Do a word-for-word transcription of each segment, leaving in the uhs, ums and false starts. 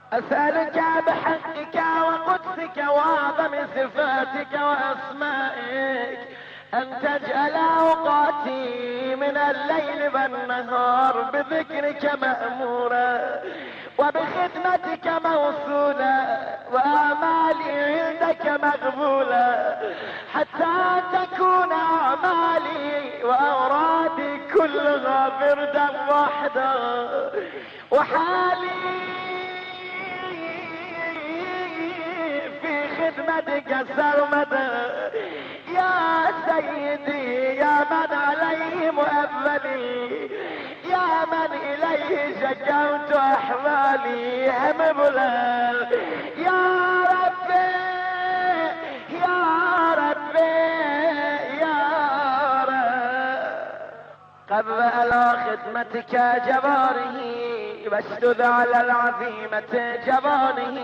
أسألك بحقك وقدسك وأعظم صفاتك وأسمائك أن تجعل أوقاتي من الليل والنهار بذكرك مأمورا وبخدمتك موصولا وأعمالي عندك مقبولا حتى تكون أعمالي وأورادي كلها بردا واحدا وحالي في خدمتك سرمدا يا سيدي يا من عليه مؤملي يا من إليه شكوت أحوالي همبلا يا ربي يا ربي يا رب قبل على خدمتك جباره واشدد على العظيمة جبانه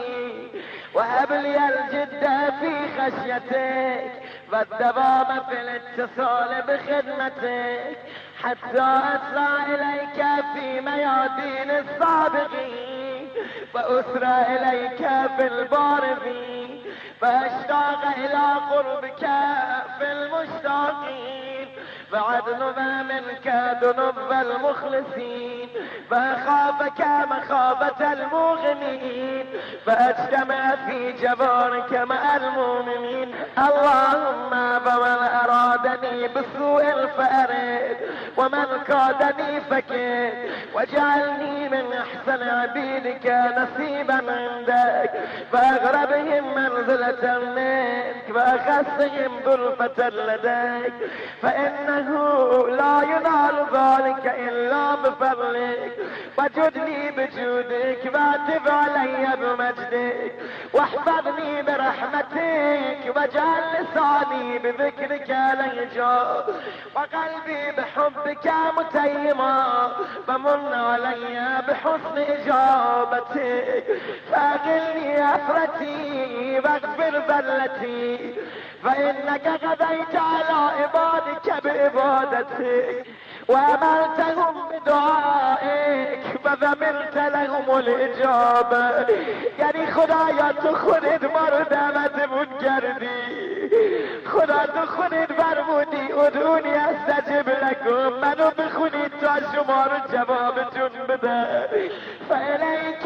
وهب لي الجد في خشيتك والدوام في الاتصال بخدمتك حتى أسرع إليك في ميادين السابقين وأسرع إليك في البارزين فأشتاق إلى قربك في المشتاقين فعدنب منك ذنوب المخلصين فأخافك مخافة المغنين فأجتمع في جبارك مع المؤمنين اللهم فمن أرادني بسوء فأرد ومن كادني فكد واجعلني من أحسن عبيدك نصيبا عندك فأغربهم منزلة منك وأخصهم ظلفة لديك فإنه لا ينال ذلك إلا بفضلك وجدني بجودك واتب علي بمجدك واحفظني برحمتك واجعل لساني بذكرك لهجا وقلبي بحبك متيما فمن علي بحسن إجابتك فأغلني أفرتي واغفر ذلتي فإنك غديت على عبادك بإبادتك وأمرتهم بدعائك فذمرت لهم الإجابة یعنی خدایا تو خودت ما رو دعوت بود کردی خدا تو خودت فرمودی ادعونی استجب لکم منو بخونید تا شما رو جوابتون بده فإلیک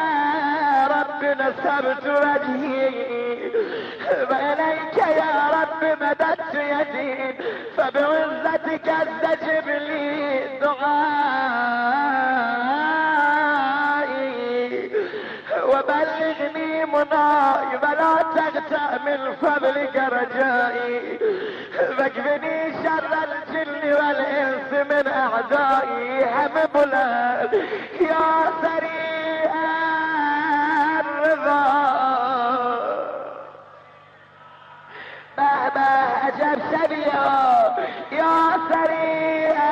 یا رب نصبت وجهی وإلیک یا رب مددت یدی فبعزتك استجب لي دعائي وبلغني مناي ولا تغتأ من فضلك رجائي واكفني شر الجن والإنس من أعدائي هم بلاد يا سريع الرضا مهما أجب سبيا يا سريع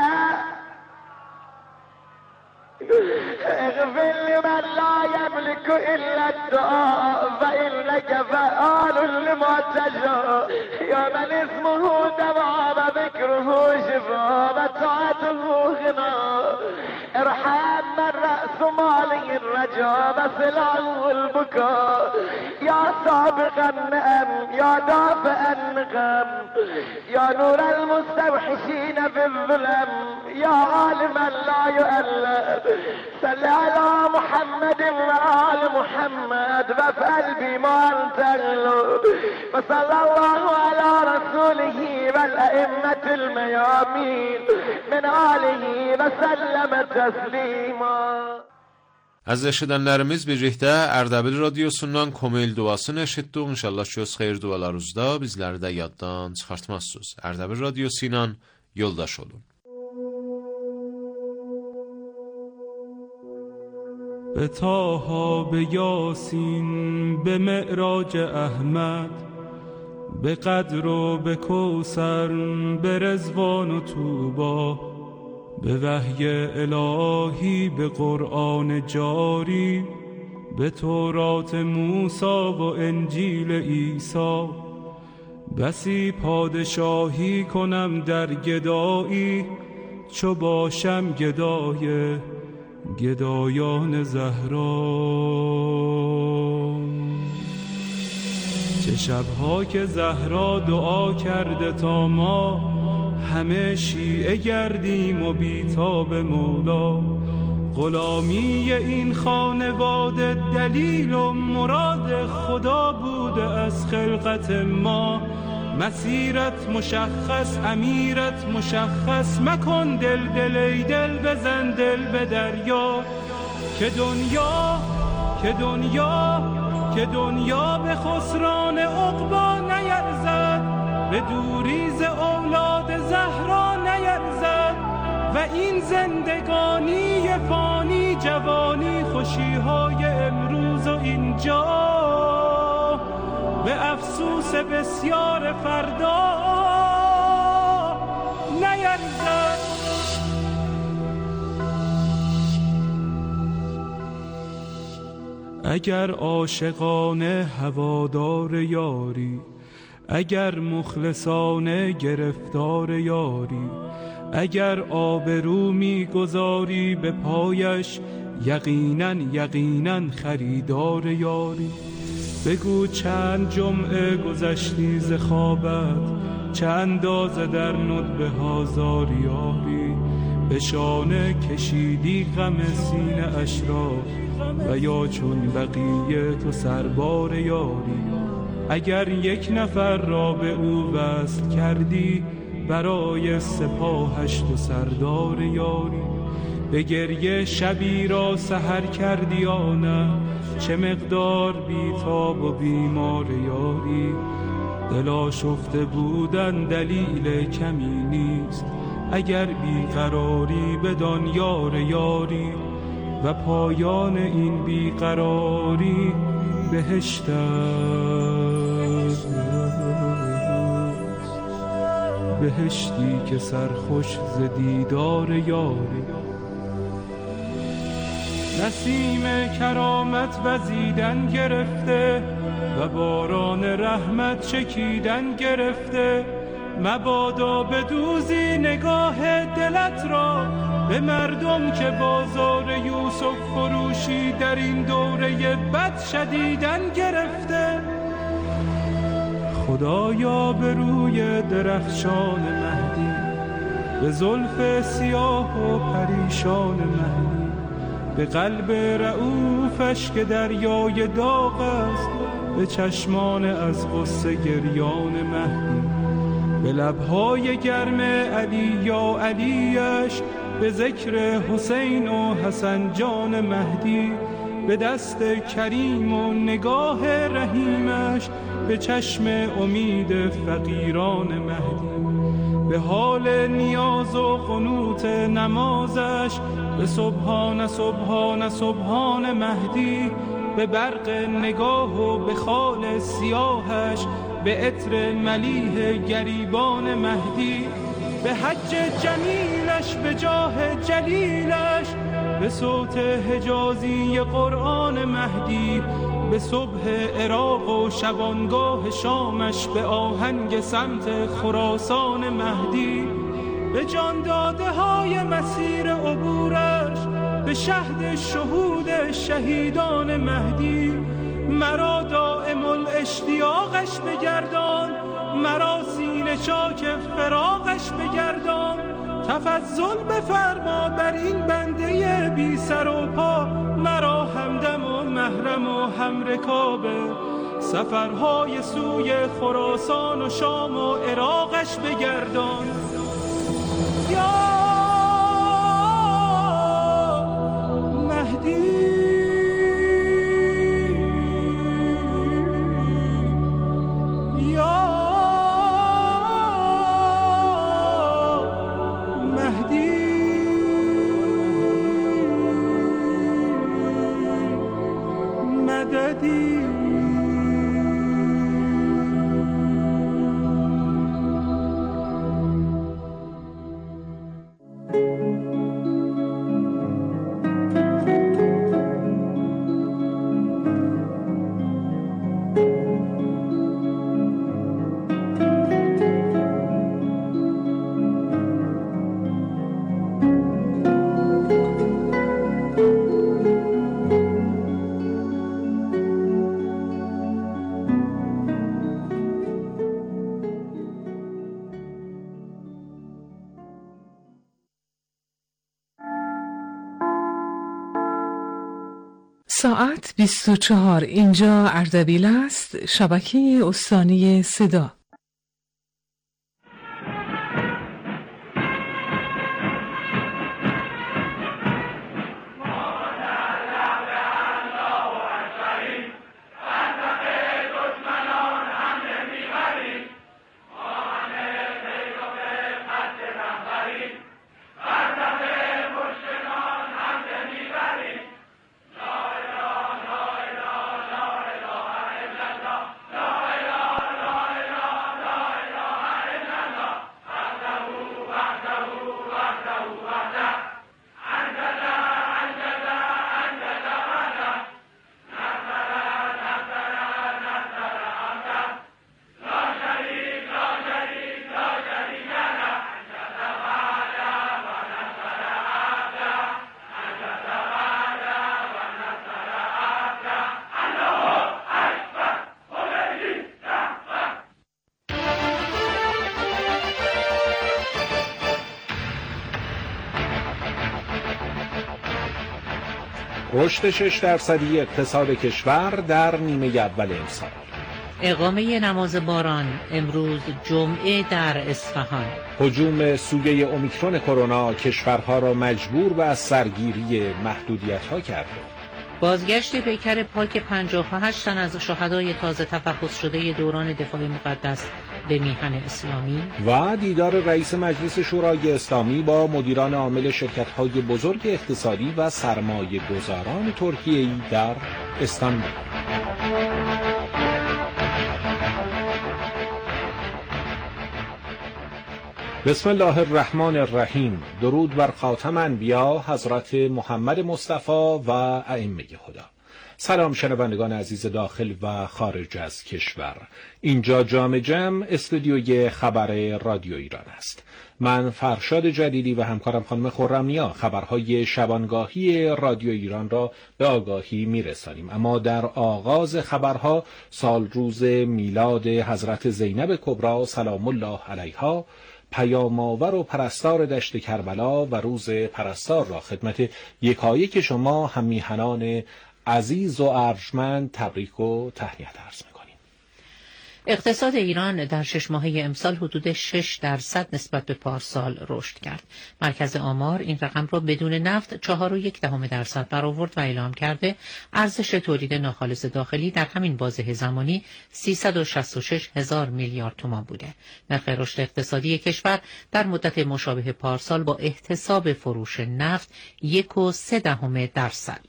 اغفر لمن لا يملك إلا الدعاء فإنك فعال لما تشاء يا من اسمه دواء ذكره شفاء وطاعته غنى ارحم من رأس ماله الرجاء وسلعه البكاء يا سابق النعم يا دافع النقم يا نور المستوحشين في الظلم يا عالما لا يؤلف صل على محمد وآل محمد وافعل بما أنت أغلب وصلى الله على رسوله والأئمة الميامين من آله وسلم تسليما. Əziz eşidənlərimiz, birlikdə Ərdəbil radiosundan Komil duasını eşitdik. İnşallah ki, öz xeyir dualarınızda bizləri də yaddan çıxartmazsınız. Ərdəbil radiosu ilə yoldaş olun. به طه به یاسین به معراج احمد به قدر و به کوثر به رضوان و طوبی به وحی الهی به قرآن جاری به تورات موسی و انجیل عیسی بسی پادشاهی کنم در گدایی چو باشم گدای گدایان زهرا. چه شبها که زهرا دعا کرده تا ما همه شیعه گردیم و بیتاب مولا. غلامی این خانواده دلیل و مراد خدا بوده از خلقت ما. مسیرت مشخص، امیرت مشخص، مکن دل دل ای دل بزن دل به دریا. که دنیا که دنیا که دنیا به خسران عقبا نیرزد، به دوریز اولاد زهرا نیرزد. و این زندگانی فانی جوانی خوشیهای امروز و اینجا به افسوس بسیار فردا نیرزد. اگر عاشقانه هوادار یاری، اگر مخلصانه گرفتار یاری، اگر آبرو می‌گذاری به پایش، یقیناً یقیناً خریدار یاری. بگو چند جمعه گذشتی ز خوابت، چه اندازه در ندبه ها زاری یاری. به شانه کشیدی غم سینه اش را، و یا چون بقیه تو سربار یاری. اگر یک نفر را به او وصل کردی، برای سپاهش تو سردار یاری. به گریه شبی را سحر کردی یا نه، چه مقدار بیتاب و بیمار یاری. دل آشفته بودن دلیل کمی نیست، اگر بیقراری بدان یار یاری. و پایان این بیقراری بهشت است، بهشتی که سرخوش ز دیدار یاری. نسیم کرامت وزیدن گرفته و باران رحمت چکیدن گرفته. مبادا بدوزی نگاه دلت را به مردم که بازار یوسف فروشی در این دوره بد شدیدن گرفته. خدایا به روی درخشان مهدی، به زلف سیاه و پریشان مهدی، به قلب رعوفش که دریای داغ است، به چشمان از غصه گریان مهدی، به لبهای گرم علی یا علیش، به ذکر حسین و حسن جان مهدی، به دست کریم و نگاه رحیمش، به چشم امید فقیران مهدی، به حال نیاز و قنوت نمازش، به سبحان سبحان سبحان مهدی، به برق نگاه و به خال سیاهش، به عطر ملیح گریبان مهدی، به حج جمیلش، به جاه جلیلش، به صوت حجازی قرآن مهدی، به صبح عراق و شبانگاه شامش، به آهنگ سمت خراسان مهدی، به جان داده های مسیر عبورش، به شهد شهود شهیدان مهدی. مرا دائم الاشتیاقش بگردان، مرا سینه چاک فراقش بگردان. تفضل بفرما بر این بنده بی سر و پا، مرا همدم و محرم و همرکاب سفرهای سوی خراسان و شام و عراقش بگردان. یا مهدی ساعت بیست و چهار. اینجا اردبیل است، شبکه استانی صدا. رشد شش درصدی اقتصاد کشور در نیمه اول امسال. اقامه نماز باران امروز جمعه در اصفهان. هجوم سویه اومیکرون کرونا کشورها را مجبور به از سرگیری محدودیت‌ها کرده. بازگشت پیکر پاک پنجاه و هشت تن از شهدای تازه تفحص شده دوران دفاع مقدس به میهن اسلامی و دیدار رئیس مجلس شورای اسلامی با مدیران عامل شرکت‌های بزرگ اقتصادی و سرمایه گذاران ترکیه‌ای در استانبول. بسم الله الرحمن الرحیم. درود بر خاتم انبیا حضرت محمد مصطفی و ائمه خدا. سلام شنوندگان عزیز داخل و خارج از کشور. اینجا جام جم استودیوی خبر رادیو ایران است. من فرشاد جلیلی و همکارم خانم خرم‌نیا خبرهای شبانگاهی رادیو ایران را به آگاهی میرسانیم. اما در آغاز خبرها سال روز میلاد حضرت زینب کبری سلام الله علیها، پیام‌آور و پرستار دشت کربلا و روز پرستار را خدمت یکایک شما هم میهنان عزیز و ارجمند تبریک و تهنیت عرض می‌کنیم. اقتصاد ایران در شش ماهه امسال حدود شش درصد نسبت به پارسال رشد کرد. مرکز آمار این رقم را بدون نفت چهار و یک دهم درصد برآورد و اعلام کرده ارزش تولید ناخالص داخلی در همین بازه زمانی سیصد و شصت و شش هزار میلیارد تومان بوده. نرخ رشد اقتصادی کشور در مدت مشابه پارسال با احتساب فروش نفت یک و سه دهم درصد.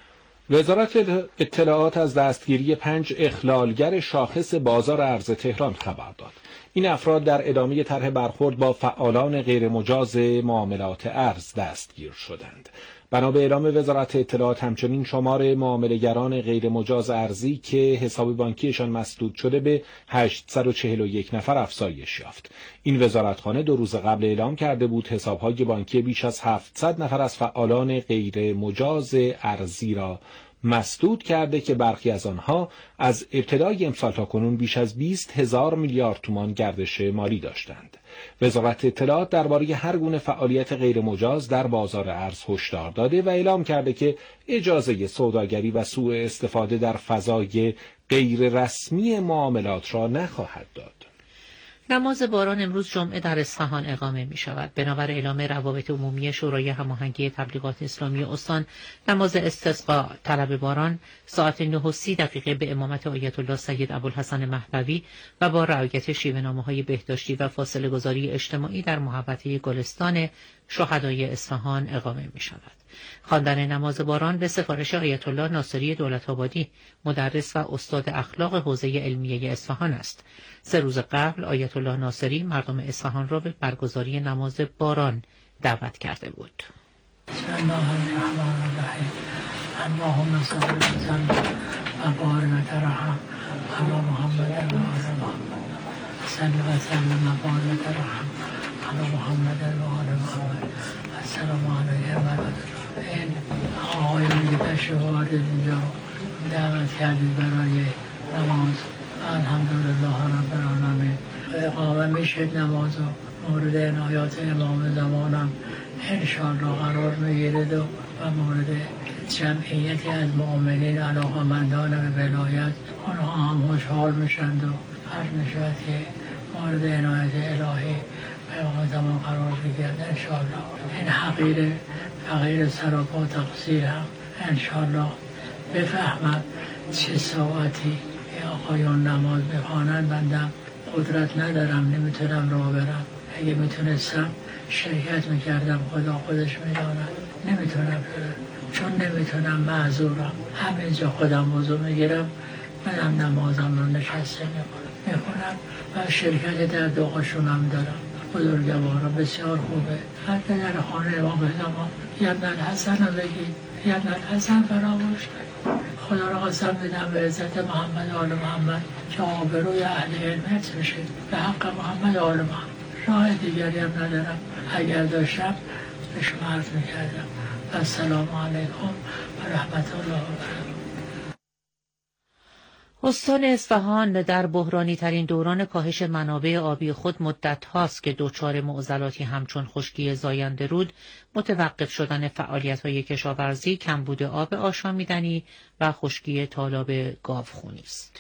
وزارت اطلاعات از دستگیری پنج اخلالگر شاخص بازار ارز تهران خبر داد. این افراد در ادامه طرح برخورد با فعالان غیرمجاز معاملات ارز دستگیر شدند. بنا به اعلام وزارت اطلاعات همچنین شمار معامله‌گران غیرمجاز ارزی که حساب بانکیشان مسدود شده به هشتصد و چهل و یک نفر افزایش یافت. این وزارتخانه دو روز قبل اعلام کرده بود حساب‌های بانکی بیش از هفتصد نفر از فعالان غیرمجاز ارزی را مسدود کرده که برخی از آنها از ابتدای امسال تا کنون بیش از بیست هزار میلیارد تومان گردش مالی داشتند. وزارت اطلاعات درباره هر گونه فعالیت غیرمجاز در بازار ارز هشدار داده و اعلام کرده که اجازه سوداگری و سوء استفاده در فضای غیر رسمی معاملات را نخواهد داد. نماز باران امروز جمعه در اصفهان اقامه می شود. بنابر اعلام روابط عمومی شورای هماهنگی تبلیغات اسلامی استان، نماز استسقا طلب باران ساعت نه و سی دقیقه به امامت آیت الله سید ابوالحسن مهدوی و با رعایت شیوه‌نامه‌های بهداشتی و فاصله گذاری اجتماعی در محوطه گلستان شهدای اصفهان اقامه می شود. خواندن نماز باران به سفارش آیت الله ناصری دولت‌آبادی، مدرس و استاد اخلاق حوزه علمیه اصفهان است. سه روز قبل آیت الله ناصری مردم اصفهان را به برگزاری نماز باران دعوت کرده بود. بسم الله الرحمن الرحیم. اللهم صل وسلم و بارک و ترحم علی محمد و آل محمد. صل و سلم و بارک و ترحم علی محمد و آل محمد. السلام علیکم و رحمت الله. این آقایون که تشریف آوردید اینجا دعوت کردید برای نماز. الحمدلله رب العالمین. اقامه میشد نماز و مورد عنایات امام زمانم انشاءالله قرار میگیرد و مورد جمعیتی از مؤمنین علاقه‌مندان به ولایت آنها هم خوشحال میشند و هر نشود که مورد عنایت الهی پیام زمان قرار بگیرد انشاءالله. این حقیر فقیر سراپا تقصیر هم انشاءالله بفهمم چه ساعتی آقایان نماز بخوانند. بندم قدرت ندارم، نمیتونم راه برم. اگه میتونستم شرکت میکردم، خدا خودش میداند نمیتونم برم. چون نمیتونم معذورم. همینجا خودم وضو میگیرم، منم نمازم رو نشسته میخونم و شرکت در دعاشون هم دارم. بزرگوارا بسیار خوبه. هر که در خانه ما بهدما یبن الحسن رو بگید، یبن الحسن فراموش کنید. خدا را قسم بدم به عزت محمد آل محمد که آبروی اهل علم حفظ بشه به حق محمد آل محمد. راه دیگری هم ندارم. اگر داشتم به شما عرض میکردم. السلام علیکم و رحمت الله و برکاته. استان اصفهان در بحرانی ترین دوران کاهش منابع آبی خود مدت هاست که دچار معضلاتی همچون خشکی زاینده رود، متوقف شدن فعالیت های کشاورزی، کمبود آب آشامیدنی و خشکی تالاب گاوخونی است.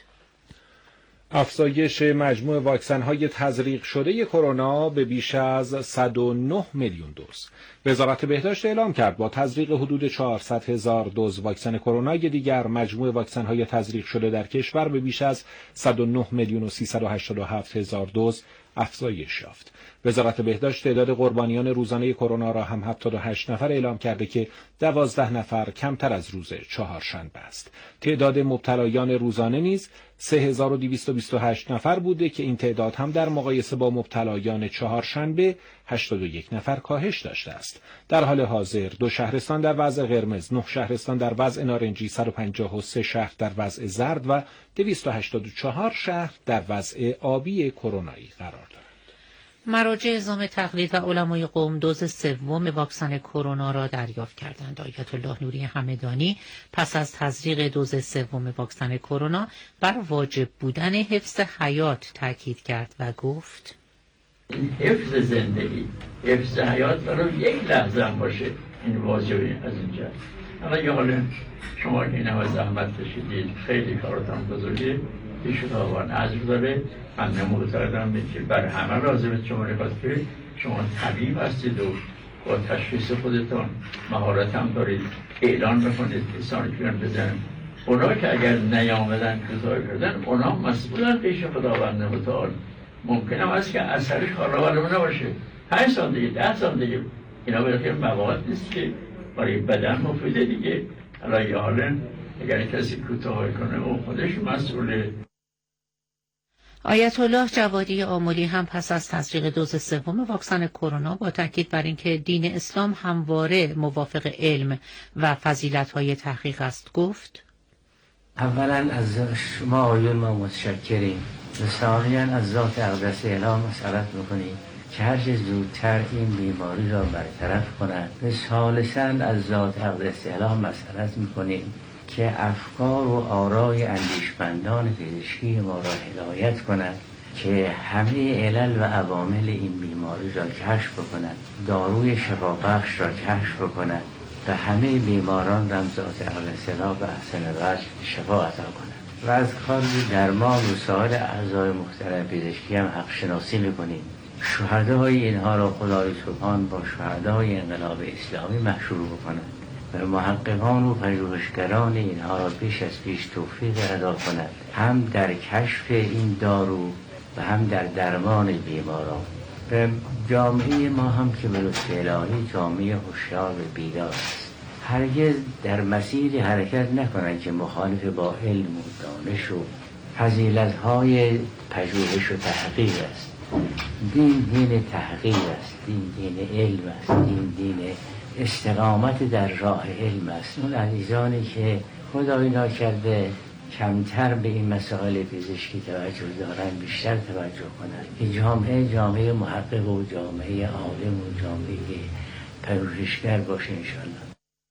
افزایش مجموع واکسن‌های تزریق شده کرونا به بیش از صد و نه میلیون دوز. وزارت بهداشت اعلام کرد با تزریق حدود چهارصد هزار دوز واکسن کرونا دیگر مجموع واکسن‌های تزریق شده در کشور به بیش از صد و نه میلیون و سیصد و هشتاد و هفت هزار دوز افزایش یافت. وزارت بهداشت تعداد قربانیان روزانه کرونا را هم هفتاد و هشت نفر اعلام کرده که دوازده نفر کمتر از روز چهارشنبه است. تعداد مبتلایان روزانه نیز سه هزار و دویست و بیست و هشت نفر بوده که این تعداد هم در مقایسه با مبتلایان چهارشنبه هشتاد و یک نفر کاهش داشته است. در حال حاضر دو شهرستان در وضع قرمز، نه شهرستان در وضع نارنجی، صد و پنجاه و سه شهر در وضع زرد و دویست و هشتاد و چهار شهر در وضع آبی کرونایی قرار دارند. مراجع اعزام تقلید و علمای قوم دوز سوم واکسن کرونا را دریافت کردند. آیت الله نوری همدانی پس از تزریق دوز سوم واکسن کرونا بر واجب بودن حفظ حیات تاکید کرد و گفت: حفظ زندگی، حفظ حیات برای یک لحظه هم باشه، این واجبی از اینجا. حالا یه حالا شما که این همه زحمت کشیدید، خیلی کارتان بزرگه، پیش خداوند اجر داره. من معتقدم که بر همه لازمه شما نگاه کنید. شما طبیب هستید و با تشخیص خودتان مهارت هم دارید، اعلان بکنید کسانی که بزنن. اونا که اگر نیامدن کوتاه کردن، اونا مسئولن پیش خداوند متعال. ممکنه است که اثرش کارآمد نباشه. پنج سال دیگه، ده سال دیگه، اینا بالاخره مواد نیست که برای بدن مفیده دیگه. الان یه حالا اگر کسی کوتاه کنه او خودش مسئوله. آیت الله جوادی آملی هم پس از تزریق دوز سوم واکسن کرونا با تاکید بر اینکه دین اسلام همواره موافق علم و فضیلت‌های تحقیق است گفت: اولا از شما آیون ما متشکریم و ثانیاً از ذات اقدس الهی مسئلت میکنیم که هر چه زودتر این بیماری را برطرف کنند و ثالثاً از ذات اقدس الهی مسئلت میکنیم که افکار و آرای اندیشمندان پزشکی ما را هدایت کند که همه علل و عوامل این بیماری را کشف کند، داروی شفابخش را کشف کند و همه بیماران را ذات اقدس الهی به احسن وجه شفا عطا کند. و از کار درمان و سایر اعضای مختلف پزشکی هم حق شناسی میکنیم. شهدای اینها را خدای سبحان با شهدای انقلاب اسلامی محشور بکند و محققان و پژوهشگران اینها را پیش از پیش توفیق عطا کند، هم در کشف این دارو و هم در درمان بیماران. و جامعه ما هم که به لطف الهی جامعه هوشیار و بیدار است، هرگز در مسیر حرکت نکنند که مخالف با علم و دانش و فضیلت‌های پژوهش و تحقیق است. دین دین تحقیق است، دین دین علم است، دین دین استقامت در راه علم است. اون عزیزانی که خدای ناکرده کمتر به این مسائل پزشکی توجه دارن بیشتر توجه کنند که جامعه جامعه محقق و جامعه عالم و جامعه پژوهشگر باشه انشاءالله.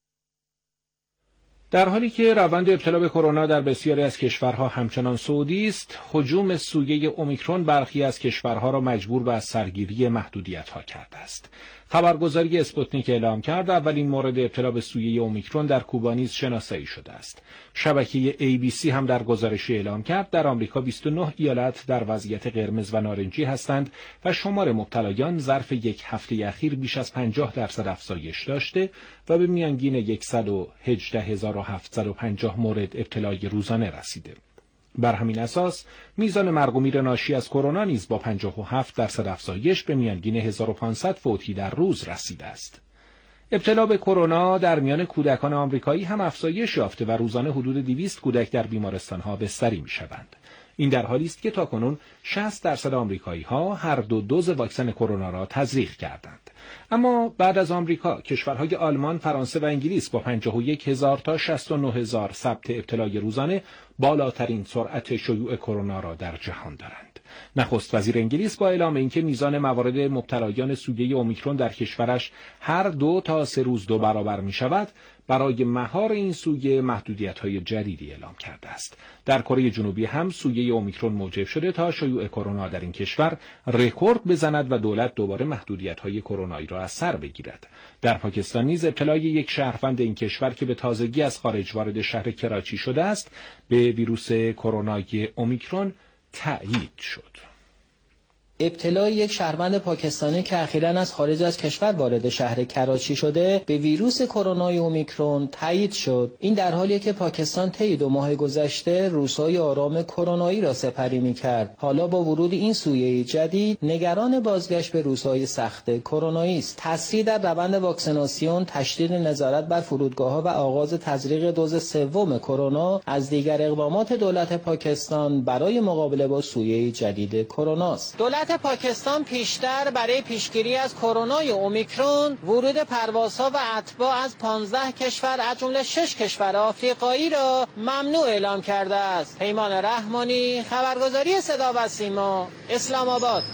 در حالی که روند ابتلا به کرونا در بسیاری از کشورها همچنان صعودی است، هجوم سویه اومیکرون برخی از کشورها را مجبور به از سرگیری محدودیت‌ها کرده است. خبرگزاری اسپوتنیک اعلام کرد اولین مورد ابتلا به سویه اومیکرون در کوبا نیز شناسایی شده است. شبکه ای بی سی هم در گزارشی اعلام کرد در آمریکا بیست و نه ایالت در وضعیت قرمز و نارنجی هستند و شمار مبتلایان ظرف یک هفته اخیر بیش از پنجاه درصد افزایش داشته و به میانگین صد و هجده هزار و هفتصد و پنجاه مورد ابتلای روزانه رسیده. بر همین اساس میزان مرگ و میر ناشی از کرونا نیز با پنجاه و هفت درصد افزایش به میانگین هزار و پانصد فوتی در روز رسیده است. ابتلا به کرونا در میان کودکان آمریکایی هم افزایش یافته و روزانه حدود دویست کودک در بیمارستان‌ها بستری می‌شوند. این در حالی است که تاکنون شصت درصد آمریکایی‌ها هر دو دوز واکسن کرونا را تزریق کردند. اما بعد از آمریکا، کشورهای آلمان، فرانسه و انگلیس با پنجاه و یک هزار تا شصت و نه هزار ثبت ابتلای روزانه بالاترین سرعت شیوع کرونا را در جهان دارند. نخست وزیر انگلیس با اعلام اینکه میزان موارد مبتلایان سویه اومیکرون در کشورش هر دو تا سه روز دو برابر می شود، برای مهار این سویه محدودیت‌های جدیدی اعلام کرده است. در کره جنوبی هم سویه اومیکرون موجب شده تا شیوع کرونا در این کشور رکورد بزند و دولت دوباره محدودیت‌های کرونایی را از سر بگیرد. در پاکستان نیز ابتلای یک شهروند این کشور که به تازگی از خارج وارد شهر کراچی شده است به ویروس کرونای اومیکرون تأیید شد. ابتلای یک شهروند پاکستانی که اخیراً از خارج از کشور وارد شهر کراچی شده به ویروس کرونای اومیکرون تایید شد. این در حالیه که پاکستان طی دو ماه گذشته روزهای آرام کرونایی را سپری می‌کرد. حالا با ورود این سویه جدید نگران بازگشت به روزهای سخت کرونایی است. تسریع در روند واکسیناسیون، تشدید نظارت بر فرودگاه‌ها و آغاز تزریق دوز سوم کرونا از دیگر اقدامات دولت پاکستان برای مقابله با سویه جدید کرونا است. دولت پاکستان پیشتر برای پیشگیری از کرونای اومیکرون ورود پروازها و اتباع از پانزده کشور از جمله شش کشور آفریقایی را ممنوع اعلام کرده است. پیمان رحمانی، خبرگزاری صدا و سیما، اسلام آباد.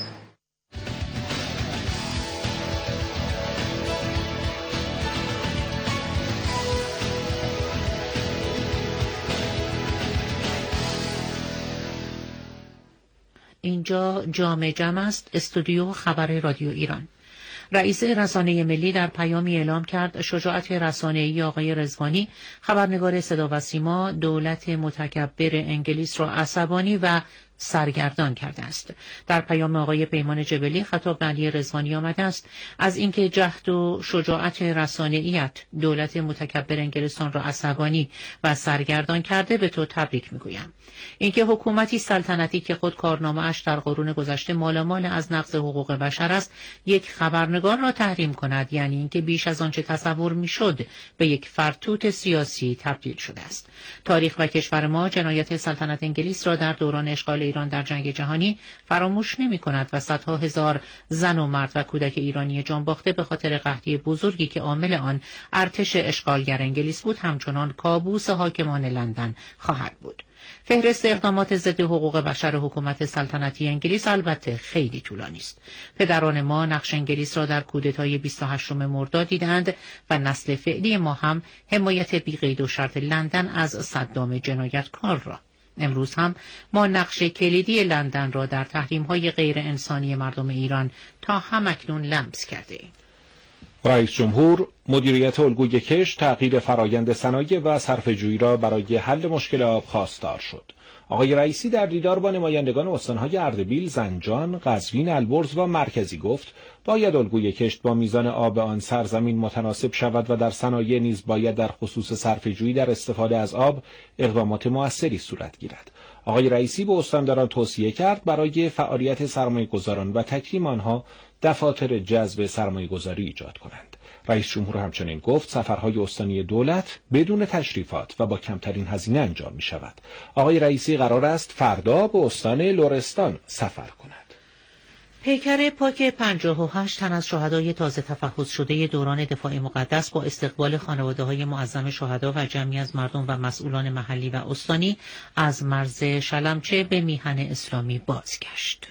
اینجا جامع جمع است، استودیو خبر رادیو ایران. رئیس رسانه ملی در پیامی اعلام کرد شجاعت رسانه‌ای آقای رضوانی، خبرنگار صدا و سیما، دولت متکبر انگلیس را عصبانی و سرگردان کرده است. در پیام آقای پیمان جبلی خطاب به علی رضوانی آمده است از اینکه جهد و شجاعت رسانه‌ایت دولت متکبر انگلستان را عصبانی و سرگردان کرده به تو تبریک میگویم. اینکه حکومتی سلطنتی که خود کارنامه‌اش در قرون گذشته مالامال از نقض حقوق بشر است یک خبرنگار را تحریم کند، یعنی اینکه بیش از آنچه تصور میشد به یک فرتوت سیاسی تبدیل شده است. تاریخ و کشور ما جنایت سلطنت انگلیس را در دوران اشغال ایران در جنگ جهانی فراموش نمی کند و صدها هزار زن و مرد و کودک ایرانی جان باخته به خاطر قحطی بزرگی که عامل آن ارتش اشغالگر انگلیس بود همچنان کابوس حاکمان لندن خواهد بود. فهرست اقدامات ضد حقوق بشر حکومت سلطنتی انگلیس البته خیلی طولانی است. پدران ما نقش انگلیس را در کودتای بیست و هشتم مرداد دیدند و نسل فعلی ما هم حمایت بی قید و شرط لندن از صدام جنایتکار را. امروز هم ما نقش کلیدی لندن را در تحریم‌های غیر انسانی مردم ایران تا همکنون لمس کرده ایم. رئیس جمهور مدیریت الگوی کشت تغییر فرایند صنایع و صرفه‌جویی را برای حل مشکل آب خواستار شد. آقای رئیسی در دیدار با نمایندگان استان‌های اردبیل، زنجان، قزوین، البرز و مرکزی گفت باید الگوی کشت با میزان آب آن سرزمین متناسب شود و در صنایع نیز باید در خصوص صرفه‌جویی در استفاده از آب اقدامات مؤثری صورت گیرد. آقای رئیسی به استانداران توصیه کرد برای فعالیت سرمایه‌گذاران و تکریم آنها دفاتر جذب سرمایه‌گذاری ایجاد کنند. رئیس جمهور همچنین گفت سفرهای استانی دولت بدون تشریفات و با کمترین هزینه انجام می شود. آقای رئیسی قرار است فردا به استان لرستان سفر کند. پیکر پاک پنجاه و هشت تن از شهدای تازه تفحص شده دوران دفاع مقدس با استقبال خانواده‌های معظم شهدا و جمعی از مردم و مسئولان محلی و استانی از مرز شلمچه به میهن اسلامی بازگشت.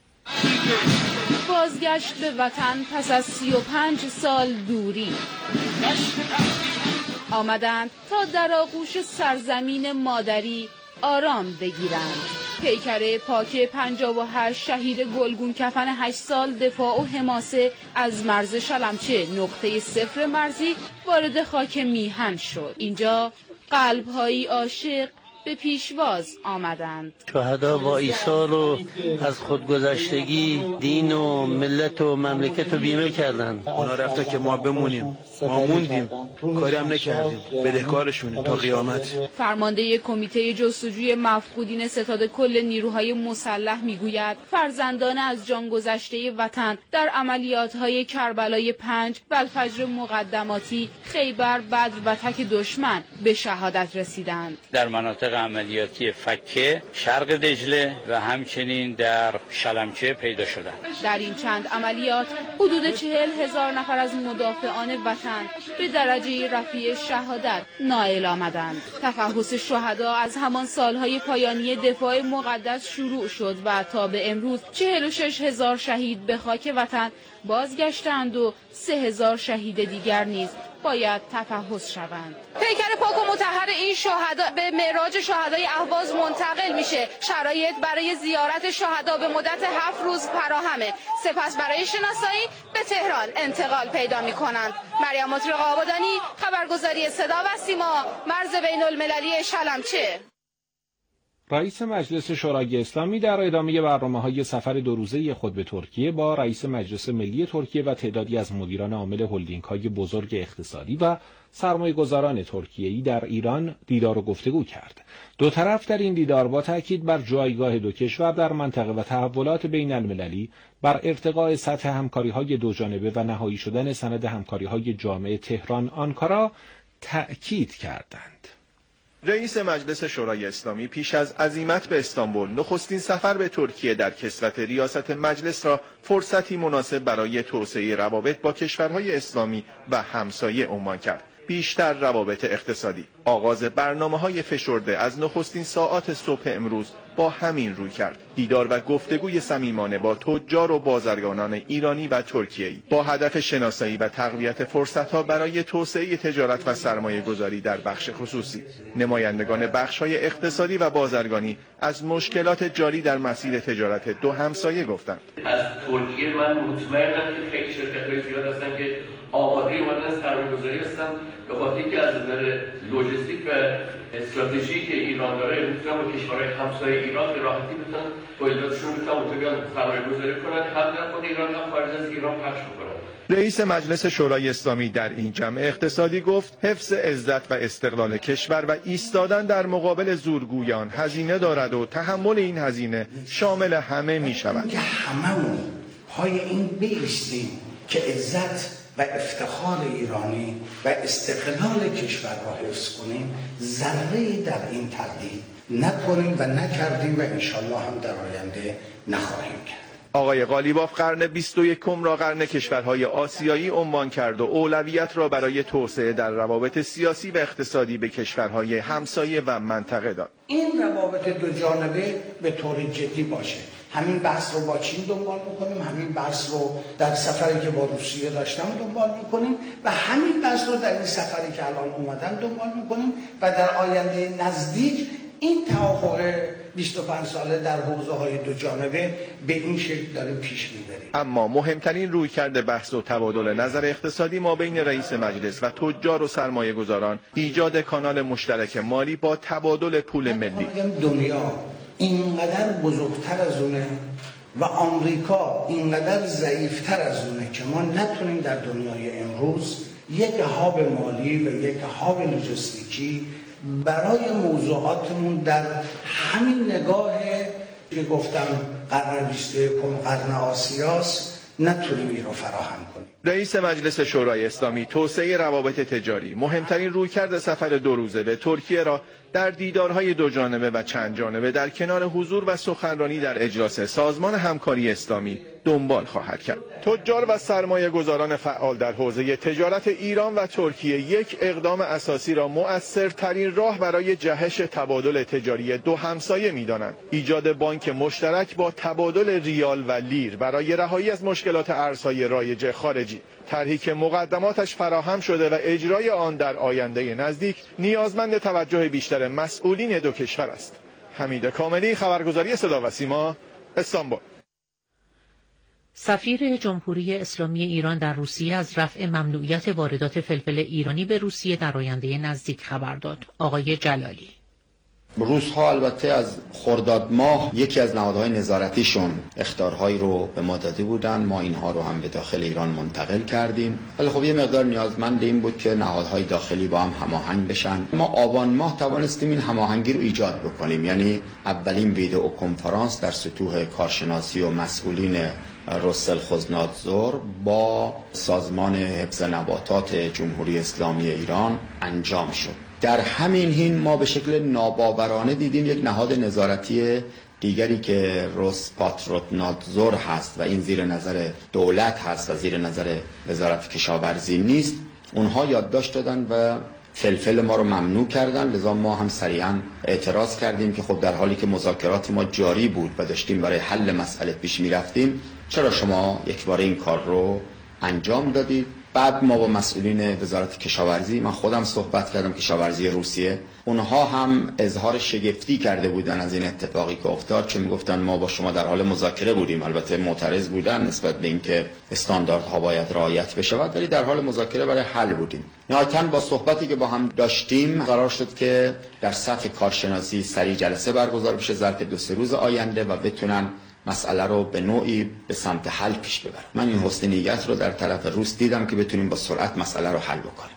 بازگشت به وطن پس از سی و پنج سال دوری آمدند تا در آغوش سرزمین مادری آرام بگیرند. پیکر پاک پنجاه و هشت شهید گلگون کفن هشت سال دفاع و حماسه از مرز شلمچه نقطه صفر مرزی وارد خاک میهن شد. اینجا قلب‌هایی عاشق به پیشواز آمدند. شهدا با ایثار رو از خودگذشتگی دین و ملت و مملکت رو بیمه کردن. اونا رفته که ما بمونیم، ما موندیم، کاری هم نکردیم، بدهکارشونیم تا قیامت. فرمانده کمیته جستجوی مفقودین ستاد کل نیروهای مسلح میگوید فرزندان از جان گذشته وطن در عملیات‌های کربلای پنج و الفجر مقدماتی، خیبر، بدر و تک دشمن به شهادت رسیدند. در مناطق عملیاتی فکه، شرق دجله و همچنین در شلمچه پیدا شدند. در این چند عملیات حدود چهل هزار نفر از مدافعان وطن به درجه رفیع شهادت نائل آمدند. تفحص شهدا از همان سالهای پایانی دفاع مقدس شروع شد و تا به امروز چهل و شش هزار شهید به خاک وطن بازگشتند و سه هزار شهید دیگر نیز باید تفحص شوند. پیکر پاک و مطهر این شهدا به معراج شهدای اهواز منتقل میشه. شرایط برای زیارت شهدا به مدت هفت روز فراهمه. سپس برای شناسایی به تهران انتقال پیدا میکنند. مریم مطرق آبادانی، خبرگزاری صدا و سیما، مرز بین المللی شلمچه. رئیس مجلس شورای اسلامی در ادامه برنامه‌های سفر دو روزه خود به ترکیه با رئیس مجلس ملی ترکیه و تعدادی از مدیران عامل هلدینگ‌های بزرگ اقتصادی و سرمایه‌گذاران ترکیه‌ای در ایران دیدار و گفتگو کرد. دو طرف در این دیدار با تاکید بر جایگاه دو کشور در منطقه و تحولات بین المللی، بر ارتقاء سطح همکاری‌های دوجانبه و نهایی شدن سند همکاری‌های جامع تهران آنکارا تأکید کردند. رئیس مجلس شورای اسلامی پیش از عزیمت به استانبول نخستین سفر به ترکیه در کسوت ریاست مجلس را فرصتی مناسب برای توسعه روابط با کشورهای اسلامی و همسایه عنوان کرد. بیشتر روابط اقتصادی. آغاز برنامه‌های فشرده از نخستین ساعات صبح امروز با همین روی کرد. دیدار و گفتگوی صمیمانه با تجار و بازرگانان ایرانی و ترکیه‌ای با هدف شناسایی و تقویت فرصت‌ها برای توسعه تجارت و سرمایه‌گذاری در بخش خصوصی. نمایندگان بخش‌های اقتصادی و بازرگانی از مشکلات جاری در مسیر تجارت دو همسایه گفتند. از ترکیه من مطمئنم که خیلی شرکت‌های زیاد هستن که آماده اومدن سرمایه‌گذاری هستن به خاطر اینکه از نظر لوجستیک و استراتژی که ایران داره میتونن با کشورهای همسایه ایران به راحتی بتونن تولیداتشون بتونن اونجا سرمایه‌گذاری کنن، هم در خود ایران هم خارج از ایران پخش بکنن. رئیس مجلس شورای اسلامی در این جمع اقتصادی گفت حفظ عزت و استقلال کشور و ایستادن در مقابل زورگویان هزینه دارد و تحمل این هزینه شامل همه می شود. که هممون پای این بایستیم که عزت و افتخار ایرانی و استقلال کشور را حفظ کنیم، ذره‌ای در این تردید نکنیم و نکردیم و انشالله هم در آینده نخواهیم کرد. آقای قالیباف قرن بیست و یکم را قرن کشورهای آسیایی عنوان کرد و اولویت را برای توسعه در روابط سیاسی و اقتصادی به کشورهای همسایه و منطقه داد. این روابط دو جانبه به طور جدی باشه. همین بحث رو با چین دنبال میکنیم، همین بحث رو در سفری که با روسیه داشتم دنبال میکنیم و همین بحث رو در این سفری که الان اومدن دنبال میکنیم و در آینده نزدیک این توافق بیست و پنج ساله در حوزه‌های دو جانبه به این شکل داریم پیش میبریم. اما مهمترین رویکرد بحث و تبادل نظر اقتصادی ما بین رئیس مجلس و تجار و سرمایه گذاران ایجاد کانال مشترک مالی با تبادل پول ملی. دنیا اینقدر بزرگتر از اونه و آمریکا اینقدر ضعیفتر از اونه که ما نتونیم در دنیای امروز یک هاب مالی و یک هاب لوجستیکی برای موضوعاتمون در همین نگاه که گفتم قرن بیست و یکم قرن آسیاست نتونیم این رو فراهم کنیم. رئیس مجلس شورای اسلامی توسعه روابط تجاری مهمترین رویکرد سفر دو روزه به ترکیه را در دیدارهای دو جانبه و چند جانبه در کنار حضور و سخنرانی در اجلاس سازمان همکاری اسلامی دنبال خواهد کرد. تجار و سرمایه گذاران فعال در حوزه تجارت ایران و ترکیه یک اقدام اساسی را مؤثرترین راه برای جهش تبادل تجاری دو همسایه می‌دانند. ایجاد بانک مشترک با تبادل ریال و لیر برای رهایی از مشکلات ارزهای رایج خارجی. طرحی که مقدماتش فراهم شده و اجرای آن در آینده نزدیک نیازمند توجه بیشتر مسئولین دو کشور است. حمید کاملی، خبرگزاری صدا و سیما، استانبول. سفیر جمهوری اسلامی ایران در روسیه از رفع ممنوعیت واردات فلفل ایرانی به روسیه در آینده نزدیک خبر داد. آقای جلالی: روس‌ها البته از خرداد ماه یکی از نهادهای نظارتیشون اخطارهایی رو به ما داده بودن، ما اینها رو هم به داخل ایران منتقل کردیم، ولی خب یه مقدار نیازمند این بود که نهادهای داخلی با هم هماهنگ بشن. ما آبان ماه توانستیم این هماهنگی رو ایجاد بکنیم، یعنی اولین ویدئو کنفرانس در سطوح کارشناسی و مسئولین روسل خوزناتزور با سازمان حفظ نباتات جمهوری اسلامی ایران انجام شد. در همین حین ما به شکل ناباورانه دیدیم یک نهاد نظارتی دیگری که روسپاتروتنادزور هست و این زیر نظر دولت هست و زیر نظر وزارت کشاورزی نیست، اونها یادداشت دادن و فلفل ما رو ممنوع کردن. لذا ما هم سریعا اعتراض کردیم که خب در حالی که مذاکرات ما جاری بود و داشتیم برای حل مسئله پیش می‌رفتیم، چرا شما یک بار این کار رو انجام دادید؟ بعد ما با مسئولین وزارت کشاورزی، من خودم صحبت کردم، کشاورزی روسیه، اونها هم اظهار شگفتی کرده بودن از این اتفاقی که افتاد، چون میگفتن ما با شما در حال مذاکره بودیم. البته معترض بودن نسبت به اینکه استانداردها باید رعایت بشه، ولی در حال مذاکره برای حل بودیم. نهایتاً با صحبتی که با هم داشتیم قرار شد که در سطح کارشناسی سریع جلسه برگزار بشه ظرف دو سه روز آینده و بتونن مسئله رو به نوعی به سمت حل پیش ببرن. من این حسن نیت رو در طرف روس دیدم که بتونیم با سرعت مسئله رو حل بکنیم.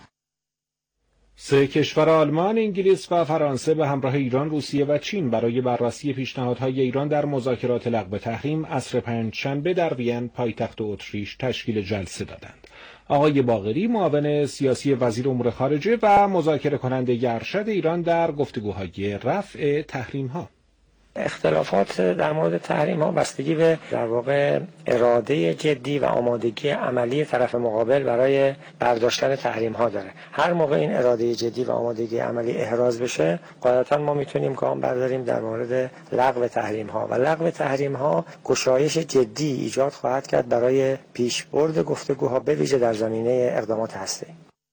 سه کشور آلمان، انگلیس و فرانسه به همراه ایران، روسیه و چین برای بررسی پیشنهادهای ایران در مذاکرات لغو تحریم عصر پنجشنبه در وین پایتخت اتریش تشکیل جلسه دادند. آقای باقری، معاون سیاسی وزیر امور خارجه و مذاکره کننده ارشد ایران در گفتگوهای رفع تحریم‌ها: اختلافات در مورد تحریم ها بستگی به در واقع اراده جدی و آمادگی عملی طرف مقابل برای برداشتن تحریم ها داره. هر موقع این اراده جدی و آمادگی عملی احراز بشه، قاعدتاً ما میتونیم گام برداریم در مورد لغو تحریم ها و لغو تحریم ها گشایش جدی ایجاد خواهد کرد برای پیشبرد گفتگوها، به ویژه در زمینه اقدامات هسته‌ای.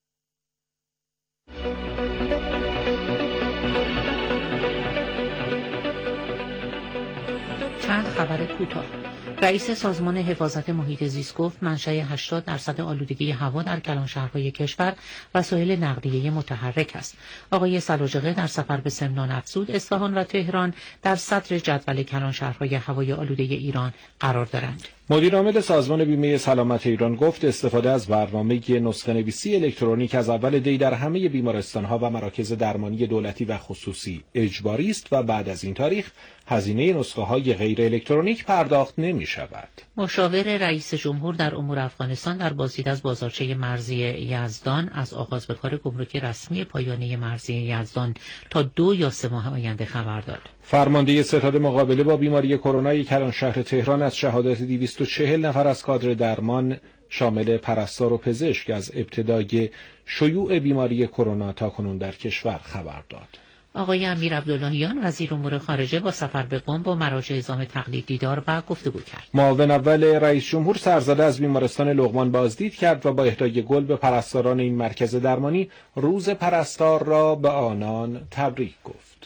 چند خبر کوتاه. رئیس سازمان حفاظت محیط زیست گفت منشأ هشتاد درصد آلودگی هوا در کلانشهرهای کشور وسایل نقلیه متحرک است. آقای سلاجقه در سفر به سمنان افزود اصفهان و تهران در صدر جدول کلانشهرهای هوای آلوده ایران قرار دارند. مدیر عامل سازمان بیمه سلامت ایران گفت استفاده از برنامه نسخه نویسی الکترونیک از اول دی در همه بیمارستان‌ها و مراکز درمانی دولتی و خصوصی اجباری است و بعد از این تاریخ هزینه نسخه‌های غیر الکترونیک پرداخت نمی‌شود. مشاور رئیس جمهور در امور افغانستان در بازدید از بازارچه مرزی یزدان از آغاز به کار گمرک رسمی پایانه مرزی یزدان تا دو یا سه ماه آینده خبر داد. فرمانده ستاد مقابله با بیماری کرونا کلانشهر تهران از شهادت دویست و چهل نفر از کادر درمان شامل پرستار و پزشک از ابتدای شیوع بیماری کرونا تا کنون در کشور خبر داد. آقای امیر عبداللهیان وزیر امور خارجه با سفر به قم با مراجع اعزام تقلید دیدار و گفتگو کرد. معاون اول رئیس جمهور سرزده از بیمارستان لقمان بازدید کرد و با اهدای گل به پرستاران این مرکز درمانی روز پرستار را به آنان تبریک گفت.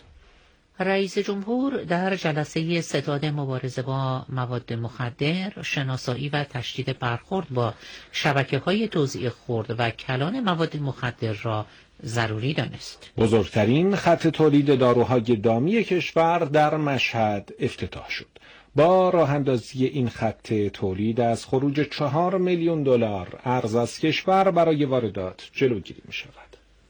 رئیس جمهور در جلسه ستاد مبارزه با مواد مخدر، شناسایی و تشدید برخورد با شبکه‌های توزیع خرد و کلان مواد مخدر را ضروری دانست. بزرگترین خط تولید داروهای دامی کشور در مشهد افتتاح شد. با راه اندازی این خط تولید از خروج چهار میلیون دلار ارز از کشور برای واردات جلوگیری می شود.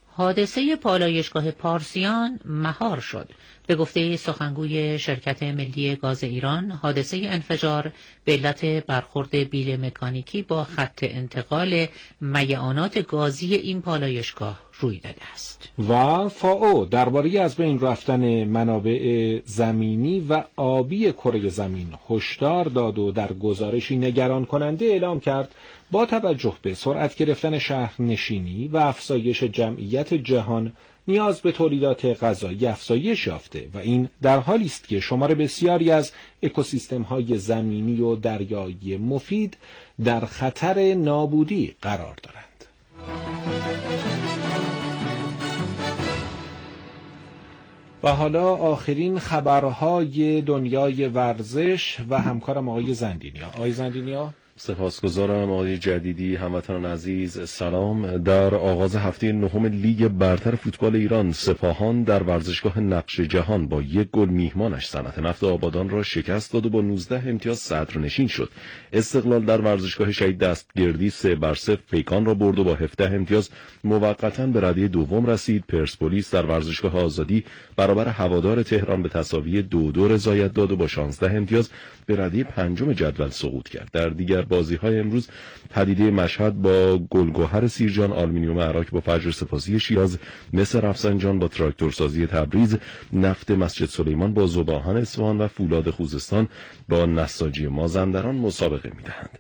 حادثه پالایشگاه پارسیان مهار شد. به گفته سخنگوی شرکت ملی گاز ایران، حادثه انفجار به علت برخورد بیل مکانیکی با خط انتقال میعانات گازی این پالایشگاه روی داده است. و فائو درباره از بین رفتن منابع زمینی و آبی کره زمین هشدار داد و در گزارشی نگران کننده اعلام کرد با توجه به سرعت گرفتن شهرنشینی و افزایش جمعیت جهان نیاز به تولیدات غذایی افزایش یافته و این در حالی است که شمار بسیاری از اکوسیستم‌های زمینی و دریایی مفید در خطر نابودی قرار دارند. و حالا آخرین خبرهای دنیای ورزش و همکارم آقای زندینیا. آقای زندینیا. سپاسگزارم آقای جدیدی. هموطنان عزیز سلام. در آغاز هفته نهم لیگ برتر فوتبال ایران، سپاهان در ورزشگاه نقش جهان با یک گل میهمانش صنعت نفت آبادان را شکست داد و با نوزده امتیاز صدرنشین شد. استقلال در ورزشگاه شهید دستگردی سه بر صفر پیکان را برد و با هفده امتیاز موقتا به رده دوم رسید. پرسپولیس در ورزشگاه آزادی برابر هوادار تهران به تساوی دو دو رضایت داد و با شانزده امتیاز به رده پنجم جدول سقوط کرد. در دیگر بازی‌های امروز پدیده مشهد با گلگهر سیرجان، آلومینیوم عراق با فجر سپاسی شیراز، مصر رفسنجان با تراکتورسازی تبریز، نفت مسجد سلیمان با ذوباهن اصفهان و فولاد خوزستان با نساجی مازندران مسابقه می‌دهند.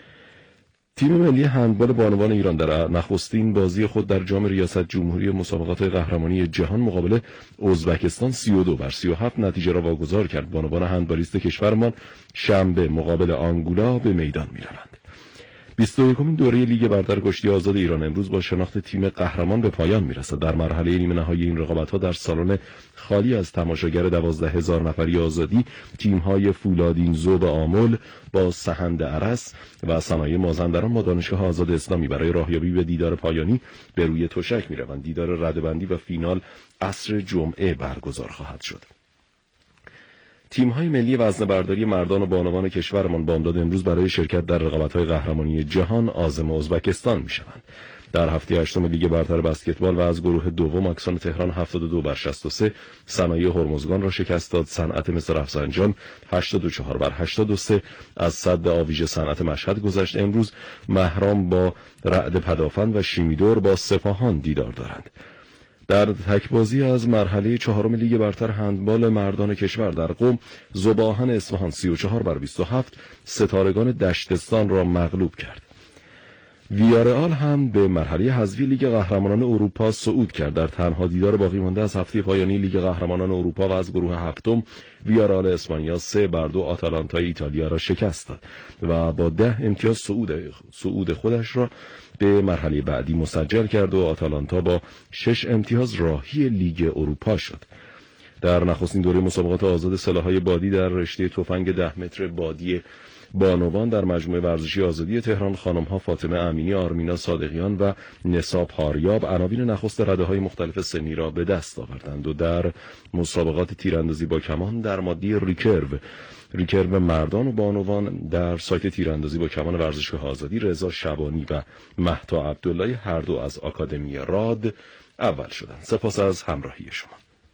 تیم ملی هندبال بانوان ایران در نخستین بازی خود در جام ریاست جمهوری مسابقات قهرمانی جهان مقابل ازبکستان سی و دو بر سی و هفت نتیجه را واگذار کرد. بانوان هندبالیست کشورمان شنبه مقابل آنگولا به میدان می‌روند. بیست و یکمین دوره لیگ برتر کشتی آزاد ایران امروز با شناخت تیم قهرمان به پایان میرسد. در مرحله نیمه نهایی این رقابت‌ها در سالن خالی از تماشاگر دوازده هزار نفری آزادی تیم‌های فولادین ذوب آمل با سهند ارس و صنایع مازندران با دانشگاه آزاد اسلامی برای راهیابی به دیدار پایانی به روی تشک می‌روند. دیدار رده‌بندی و فینال عصر جمعه برگزار خواهد شد. تیم‌های ملی وزنه‌برداری مردان و بانوان کشورمان بامداد امروز برای شرکت در رقابت‌های قهرمانی جهان عازم ازبکستان می‌شوند. در هفته هشتم لیگ برتر بسکتبال و از گروه دوم اکسون تهران هفتاد و دو بر شصت و سه صنایع هرمزگان را شکست داد. صنعت مصر رفسنجان هشتاد و چهار بر هشتاد و سه از صد آویژه صنعت مشهد گذشت. امروز مهرام با رعد پدافند و شیمیدور با سپاهان دیدار دارند. در تکبازی از مرحله چهارم لیگ برتر هندبال مردان کشور در قم ذوباهن اصفهان سی و چهار بر بیست و هفت ستارگان دشتستان را مغلوب کرد. ویارئال هم به مرحله حذفی لیگ قهرمانان اروپا صعود کرد. در تنها دیدار باقی مانده از هفته پایانی لیگ قهرمانان اروپا و از گروه هفتم ویارئال اسپانیا سه بر دو آتالانتای ایتالیا را شکست داد و با ده امتیاز صعود صعود خودش را به مرحله بعدی مسجل کرد و آتالانتا با شش امتیاز راهی لیگ اروپا شد. در نخستین دوره مسابقات آزاد سلاح‌های بادی در رشته تفنگ ده متر بادی بانوان در مجموعه ورزشی آزادی تهران خانم‌ها فاطمه امینی، آرمینا صادقیان و نسا پاریاب عناوین نخست رده‌های مختلف سنی را به دست آوردند و در مسابقات تیراندازی با کمان در ماده ریکرو ریکرو مردان و بانوان در سایت تیراندازی با کمان ورزشگاه آزادی رضا شبانی و مهتا عبدالله هر دو از آکادمی راد اول شدند. سپاس از همراهی شما.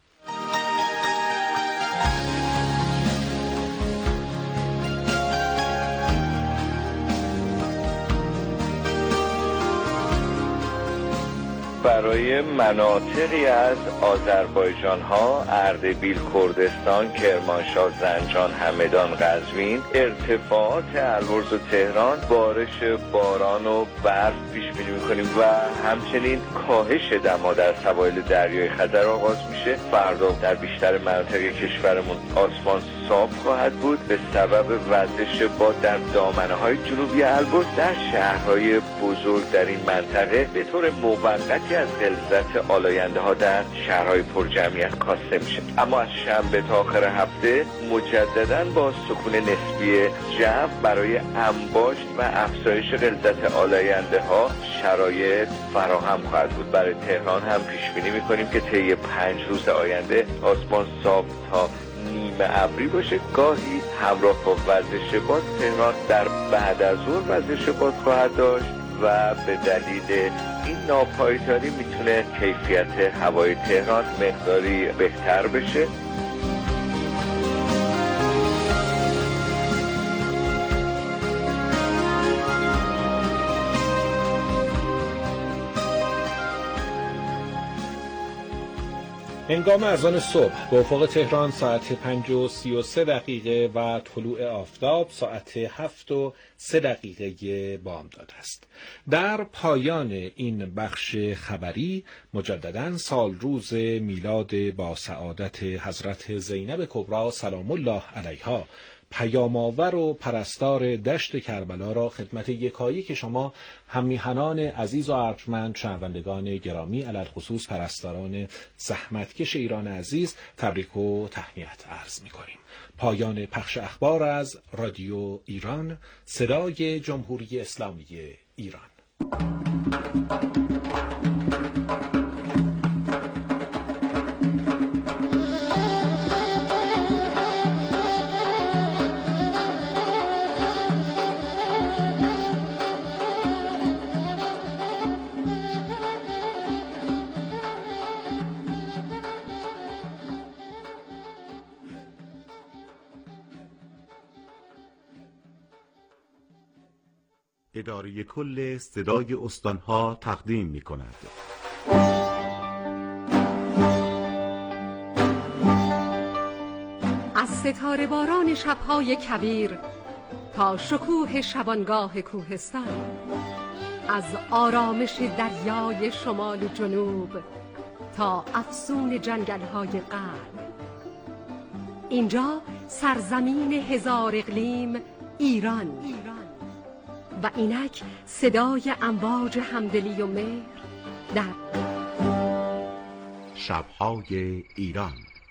برای مناطقی از آذربایجان ها، اردبیل، کردستان، کرمانشاه، زنجان، همدان، قزوین ارتفاعات البرز و تهران بارش باران و برف پیش بینی می‌کنیم و همچنین کاهش دما در سواحل دریای خزر آغاز میشه. فردا در بیشتر مناطق کشورمون آسمان صاف خواهد بود به سبب وزش باد در دامنه‌های جنوبی البرز. در شهرهای بزرگ در این منطقه به طور موقتی از غلظت آلاینده ها در شهرهای پرجمعیت کاسته میشه، اما از شنبه تا آخر هفته مجددا با سکون نسبی جو برای انباشت و افزایش غلظت آلاینده ها شرایط فراهم خواهد بود. برای تهران هم پیش بینی میکنیم که طی پنج روز آینده آسمان صاف تا نیمه ابری باشه، گاهی همراه با وزش باد. تهران در بعد از ظهر وزش باد خواهد داشت و به دلیل این ناپایداری میتونه کیفیت هوای تهران مقداری بهتر بشه. هنگام اذان صبح به افق تهران ساعت پنج و سی و سه دقیقه و طلوع آفتاب ساعت هفت و سه دقیقه بامداد است. در پایان این بخش خبری مجددا سال روز میلاد با سعادت حضرت زینب کبری سلام الله علیها پیام‌آور و پرستار دشت کربلا را خدمت یکایک شما هم‌میهنان عزیز و ارجمند شنوندگان گرامی علل خصوص پرستاران زحمتکش ایران عزیز تبریک و تهنیت عرض می‌کنیم. پایان پخش اخبار از رادیو ایران، صدای جمهوری اسلامی ایران. اداره کل صدای استانها تقدیم می کند. از ستاره باران شبهای کویر تا شکوه شبانگاه کوهستان، از آرامش دریای شمال و جنوب تا افسون جنگل‌های غرب، اینجا سرزمین هزار اقلیم ایران و اینک صدای امواج همدلی و مهر در شب‌های ایران.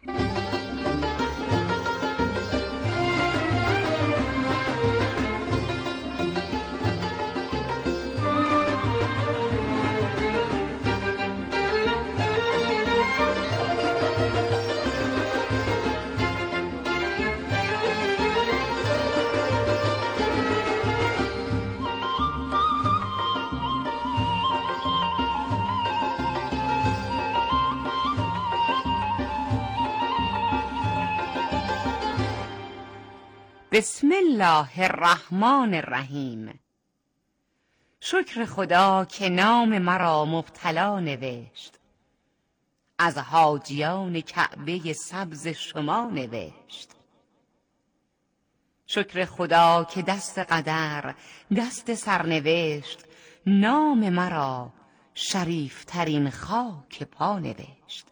بسم الله الرحمن الرحیم. شکر خدا که نام مرا مبتلا نوشت، از حاجیان کعبه سبز شما نوشت. شکر خدا که دست قدر دست سرنوشت، نام مرا شریفترین خاک پا نوشت.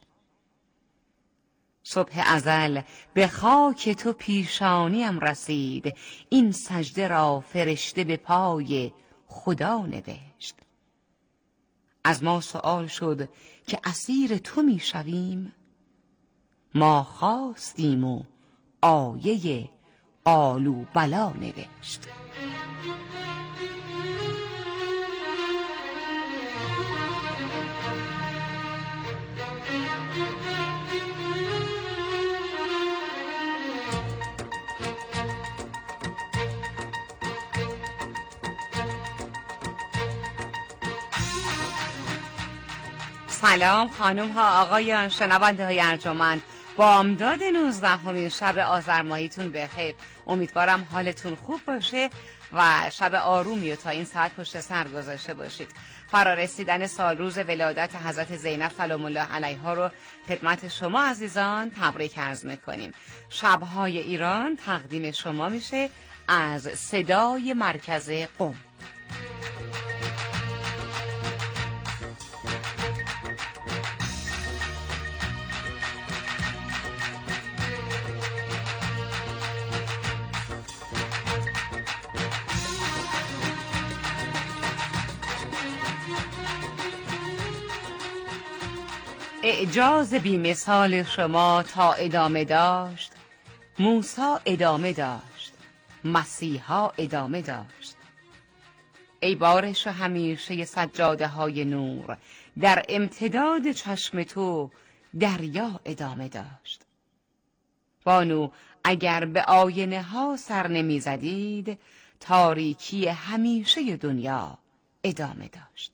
صبح ازل به خاک تو پیشانیم رسید، این سجده را فرشته به پای خدا نوشت. از ما سؤال شد که اسیر تو می شویم، ما خواستیم و آیه آلو بلا نوشت. سلام خانم ها آقایان شنونده های ارجمند، بامداد نوزدهمین شب آذر ماهیتون بخیر. امیدوارم حالتون خوب باشه و شب آرومی و تا این ساعت پشت سر گذاشته باشید. فرارسیدن سال روز ولادت حضرت زینب سلام الله علیها رو خدمت شما عزیزان تبریک عرض میکنیم. شبهای ایران تقدیم شما میشه از صدای مرکز قم. اعجاز بی‌مثال شما تا ادامه داشت، موسی ادامه داشت، مسیحا ادامه داشت. ای بارش همیشه سجاده های نور، در امتداد چشم تو دریا ادامه داشت. بانو اگر به آینه ها سر نمی زدید، تاریکی همیشه دنیا ادامه داشت.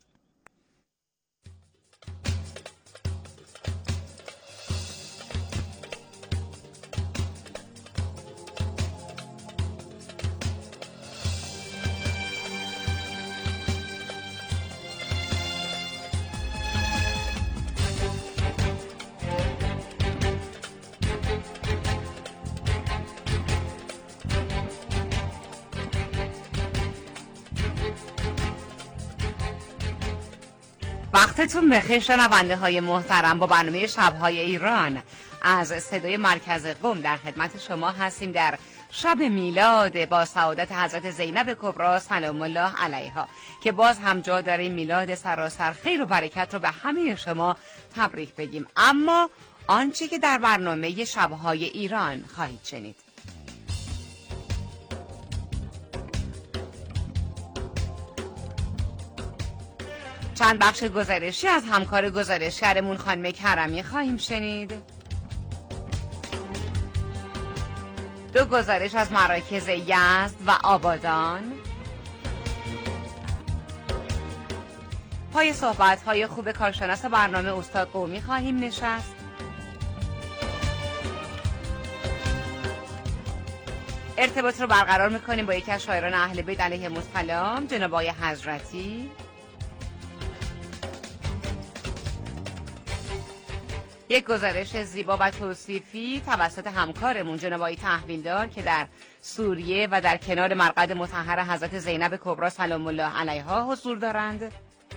وقتتون بخیر شنونده های محترم. با برنامه شبهای ایران از صدای مرکز قم در خدمت شما هستیم در شب میلاد با سعادت حضرت زینب کبری سلام الله علیها که باز هم جا داره میلاد سراسر خیر و برکت رو به همه شما تبریک بگیم. اما آنچه که در برنامه شبهای ایران خواهید شنید. چند بخش گزارشی از همکار گزارشگرمون خانم کرمی خواهیم شنید. دو گزارش از مراکز یزد و آبادان. پای صحبت‌های خوب کارشناس برنامه استاد قومی خواهیم نشست. ارتباط رو برقرار می‌کنیم با یکی از شاعران اهل بیت علیهم السلام جناب آقای حضرتی. یک گزارش زیبا و توصیفی توسط همکارمون جناب آقای تحویلدار که در سوریه و در کنار مرقد مطهر حضرت زینب کبری سلام الله علیها حضور دارند.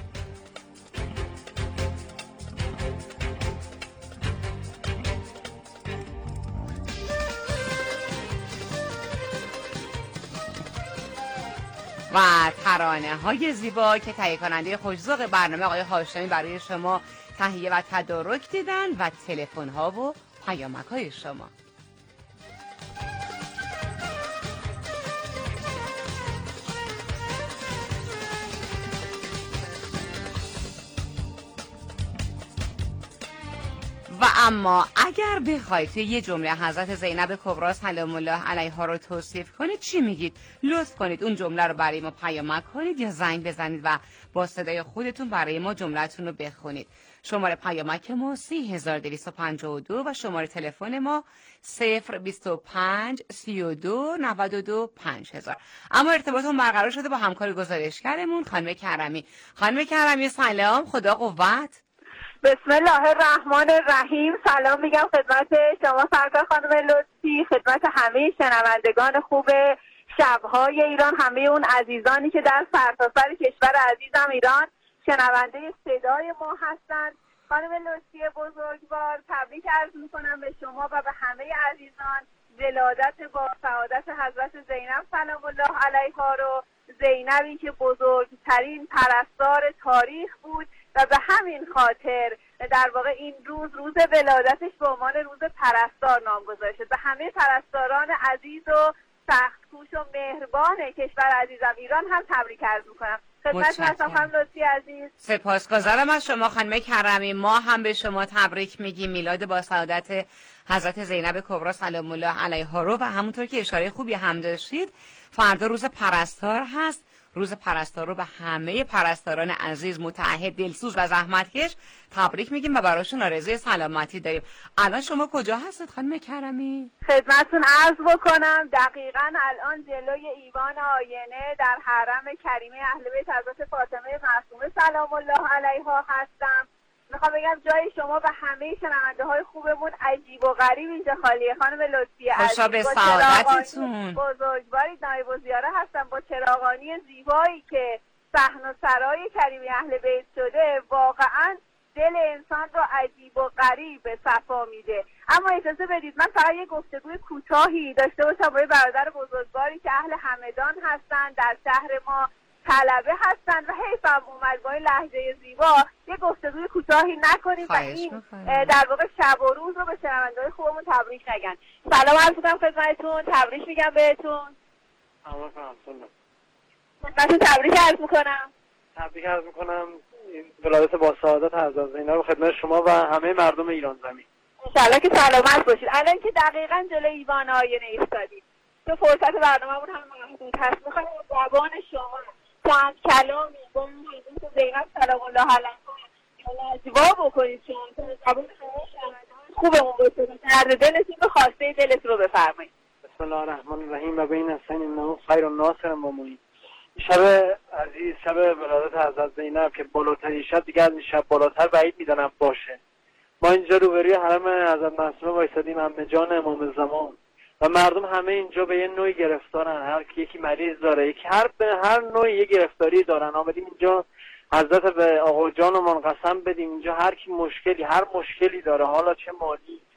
و ترانه های زیبا که تهیه کننده خوش‌ذوق برنامه آقای هاشمی برای شما تهیه و تدارک دیدن و تلفن ها و پیامک های شما. و اما اگر بخواید توی یه جمله حضرت زینب کبری سلام الله علیها رو توصیف کنید چی میگید؟ لطف کنید اون جمله رو برای ما پیامک کنید یا زنگ بزنید و با صدای خودتون برای ما جمله‌تون رو بخونید. شماره پیامک ما سی هزار دویست و پنجاه و دو و شماره تلفن ما صفر بیست و پنج سی و دو نود و دو پنج هزار. اما ارتباطمون برقرار شده با همکار گزارشگرمون خانم کرمی. خانم کرمی سلام، خدا قوت. بسم الله الرحمن الرحیم. سلام میگم خدمت شما سرکار خانم لطفی، خدمت همه شنوندگان خوب شبهای ایران، همه اون عزیزانی که در سرتاسر کشور عزیزم ایران شنونده صدای ما هستند. خانم لطفی بزرگوار، تبریک عرض میکنم به شما و به همه عزیزان ولادت با سعادت حضرت زینب سلام الله علیها رو، زینبی که بزرگترین پرستار تاریخ بود و به همین خاطر در واقع این روز روز ولادتش به عنوان روز پرستار نامگذاری شد. به همه پرستاران عزیز و سخت‌کوش و مهربان کشور عزیزم ایران هم تبریک عرض میکنم. خدمت هستم خانم لطفی عزیز. سپاسگزارم از شما خانم کرمی. ما هم به شما تبریک میگیم میلاد با سعادت حضرت زینب کبری سلام الله علیها رو و همونطور که اشاره خوبی هم داشتید فردا روز پرستار هست. روز پرستار رو به همه پرستاران عزیز متعهد دلسوز و زحمتکش تبریک میگیم و براشون آرزوی سلامتی داریم. الان شما کجا هستید خانم کرمی؟ خدمتتون عرض بکنم دقیقاً الان جلوی ایوان آینه در حرم کریمه اهل بیت حضرت فاطمه معصومه سلام الله علیها هستم. میخوام بگم جای شما و همه شنونده های خوبمون عجیب و غریب اینجا خالیه. خانم لطفی عزیز، خوشا به سعادتتون. بزرگواری نایب الزیاره هستم با چراغانی زیبایی که صحن و سرای کریمه اهل بیت شده، واقعا دل انسان رو عجیب و غریب به صفا میده. اما اجازه بدید من فقط یه گفتگوی کوتاهی داشته باشم با برادر بزرگواری که اهل همدان هستن، در شهر ما طلبه هستن و حیفم اومد با این لهجه زیبا یه گفتگوی کوتاهی نکنیم و این در واقع شب و روز رو به شنونده‌های خوبمون تبریک نگن. سلام عرض می‌کنم خدمتتون، تبریک میگم بهتون. من تبریک عرض می‌کنم. تبریک عرض می‌کنم ولادت با سعادت حضرت زینب رو خدمت شما و همه مردم ایران زمین. انشالله که سلامت باشید. الان که دقیقاً جلوی ایوان آینه ایستادید تو فرصت برنامه‌مون هم محدود هست، می‌خوام زبان شما چند کلامی با حضرت زینب سلام الله علیها نجوا بکنید چون زبان شما شنونده خوبمون باشه، درد دلتون رو خواسته دلت رو بفرمایید. بسم الله الرحمن الرحیم و بین حسین انه خیر الناصر و معین. شب عزیز، شب ولادت حضرت زینب که بالاترین شب دیگه از این شب بالاتر بعید میدونم باشه. ما اینجا روبروی حرم حضرت معصومه وایسادیم، عمه جان امام زمان و مردم همه اینجا به یه نوعی گرفتارن، هر کی یکی مریض داره، یکی هر به هر نوعی یه گرفتاری دارن. آمدیم اینجا حضرت به آقا جانمون قسم بدیم اینجا هر کی مشکلی هر مشکلی داره، حالا چه مالی چه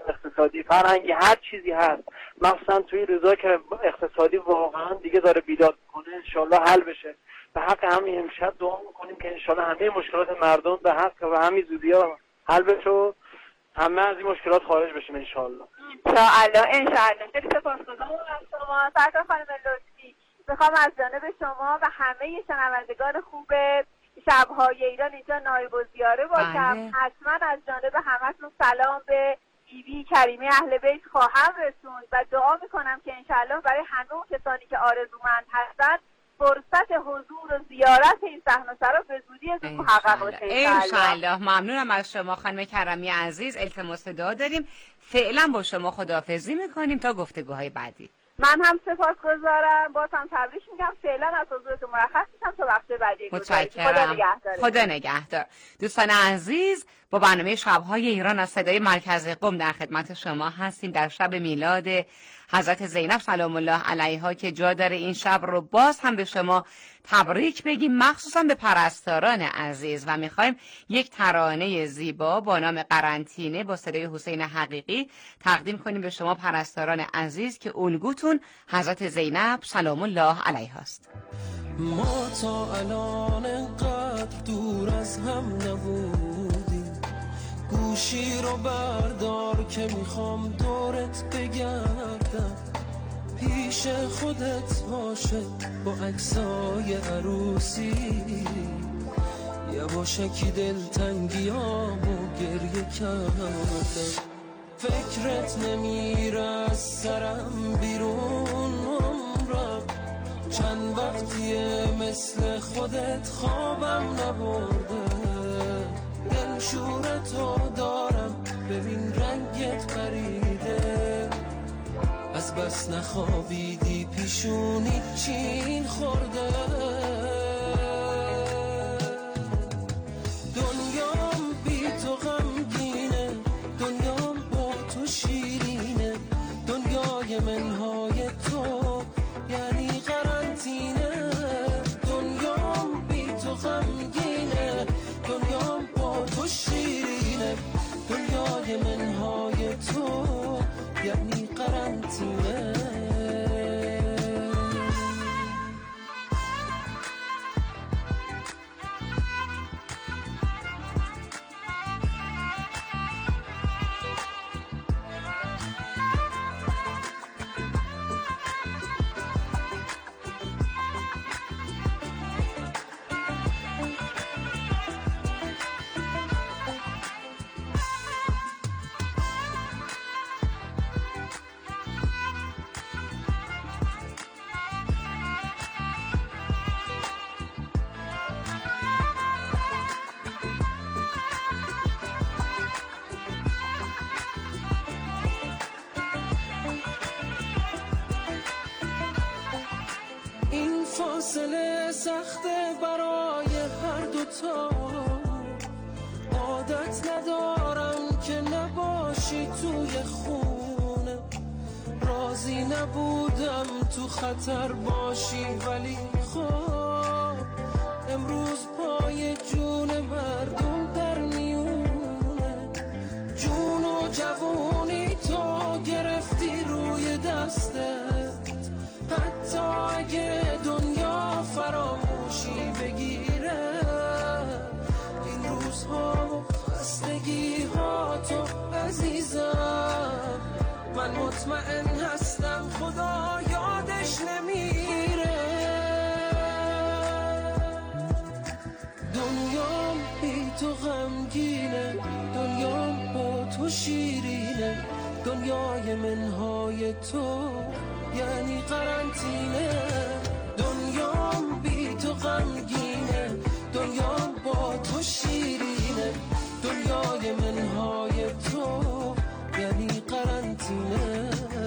اقتصادی، فرهنگی، هر چیزی هست، مخصوصا توی روزا که اقتصادی واقعا دیگه داره بیداد میکنه، انشالله حل بشه. به حق همین امشب دعا میکنیم که انشالله همه مشکلات مردم به حق و همین زودیا حل بشه و همه از این مشکلات خارج بشیم انشالله. انشالله انشالله. خیلی سپاسگزارم از شما سرکار خانم لطفی. میخوام از جانب شما و همه شنوندگان خوب شب‌های ایران اینجا نایب الزیاره باشم. حتما از جانب همتون سلام به بیبی کریمه اهل بیت خواهم رسوند و دعا میکنم که انشالله برای همه اون کسانی که آرزومند هستن فرصت حضور و زیارت این صحنه سرا به زودی از محقق بشه انشالله. ممنونم از شما خانم کرمی عزیز. التماس دعا داریم. فعلا با شما خداحافظی میکنیم تا گفتگوهای بعدی. من هم سپاسگزارم، باز هم تبریک میگم. فعلا از حضورتون مرخص میشم تا وقت بعدی. متشکرم. خدا نگهدار. خدا نگهدار. دوستان عزیز، با برنامه شب‌های ایران از صدای مرکز قم در خدمت شما هستیم در شب میلاد حضرت زینب سلام الله علیها که جا داره این شب رو باز هم به شما تبریک بگیم، مخصوصا به پرستاران عزیز، و میخوایم یک ترانه زیبا با نام قرنطینه با صدای حسین حقیقی تقدیم کنیم به شما پرستاران عزیز که الگوتون حضرت زینب سلام الله علیها است. ما تا الان انقدر دور از هم نبودیم، گوشی رو بردار که میخوام دورت بگردم، پیش خودت باشه با عکسای عروسی، یواشکی دلتنگیامو گریه کردم، فکرت نمیره از سرم بیرون عمرم، چند وقتیه مثل خودت خوابم نبرده، دل شورتو دارم ببین رنگت پریده، از بس نخوابیدی پیشونی چین خورده، دنیام بی تو غمگینه، دنیام با تو شیرینه، دنیای منهای تو یعنی قرنطینه، دنیام بی تو غمگینه، دنیام با تو شیرینه، دنیای منهای تو یعنی قرنطینه. فاصله سخته برای هر دوتا، عادت ندارم که نباشی توی خونه، راضی نبودم تو خطر باشی، ولی خب امروز پای جون مردم در میونه، جون و جوونی تو گرفتی روی دستت، حتی اگه دنیا فراموشی بگیره، این روزها و خستگی ها تو عزیزم، من مطمئن هستم خدا یادش نمیره، دنیام بی تو غمگینه، دنیام با تو شیرینه، دنیای منهای تو یعنی قرنطینه، دنیام بی تو غمگینه، دنیام با تو شیرینه، دنیای منهای تو یعنی قرنطینه.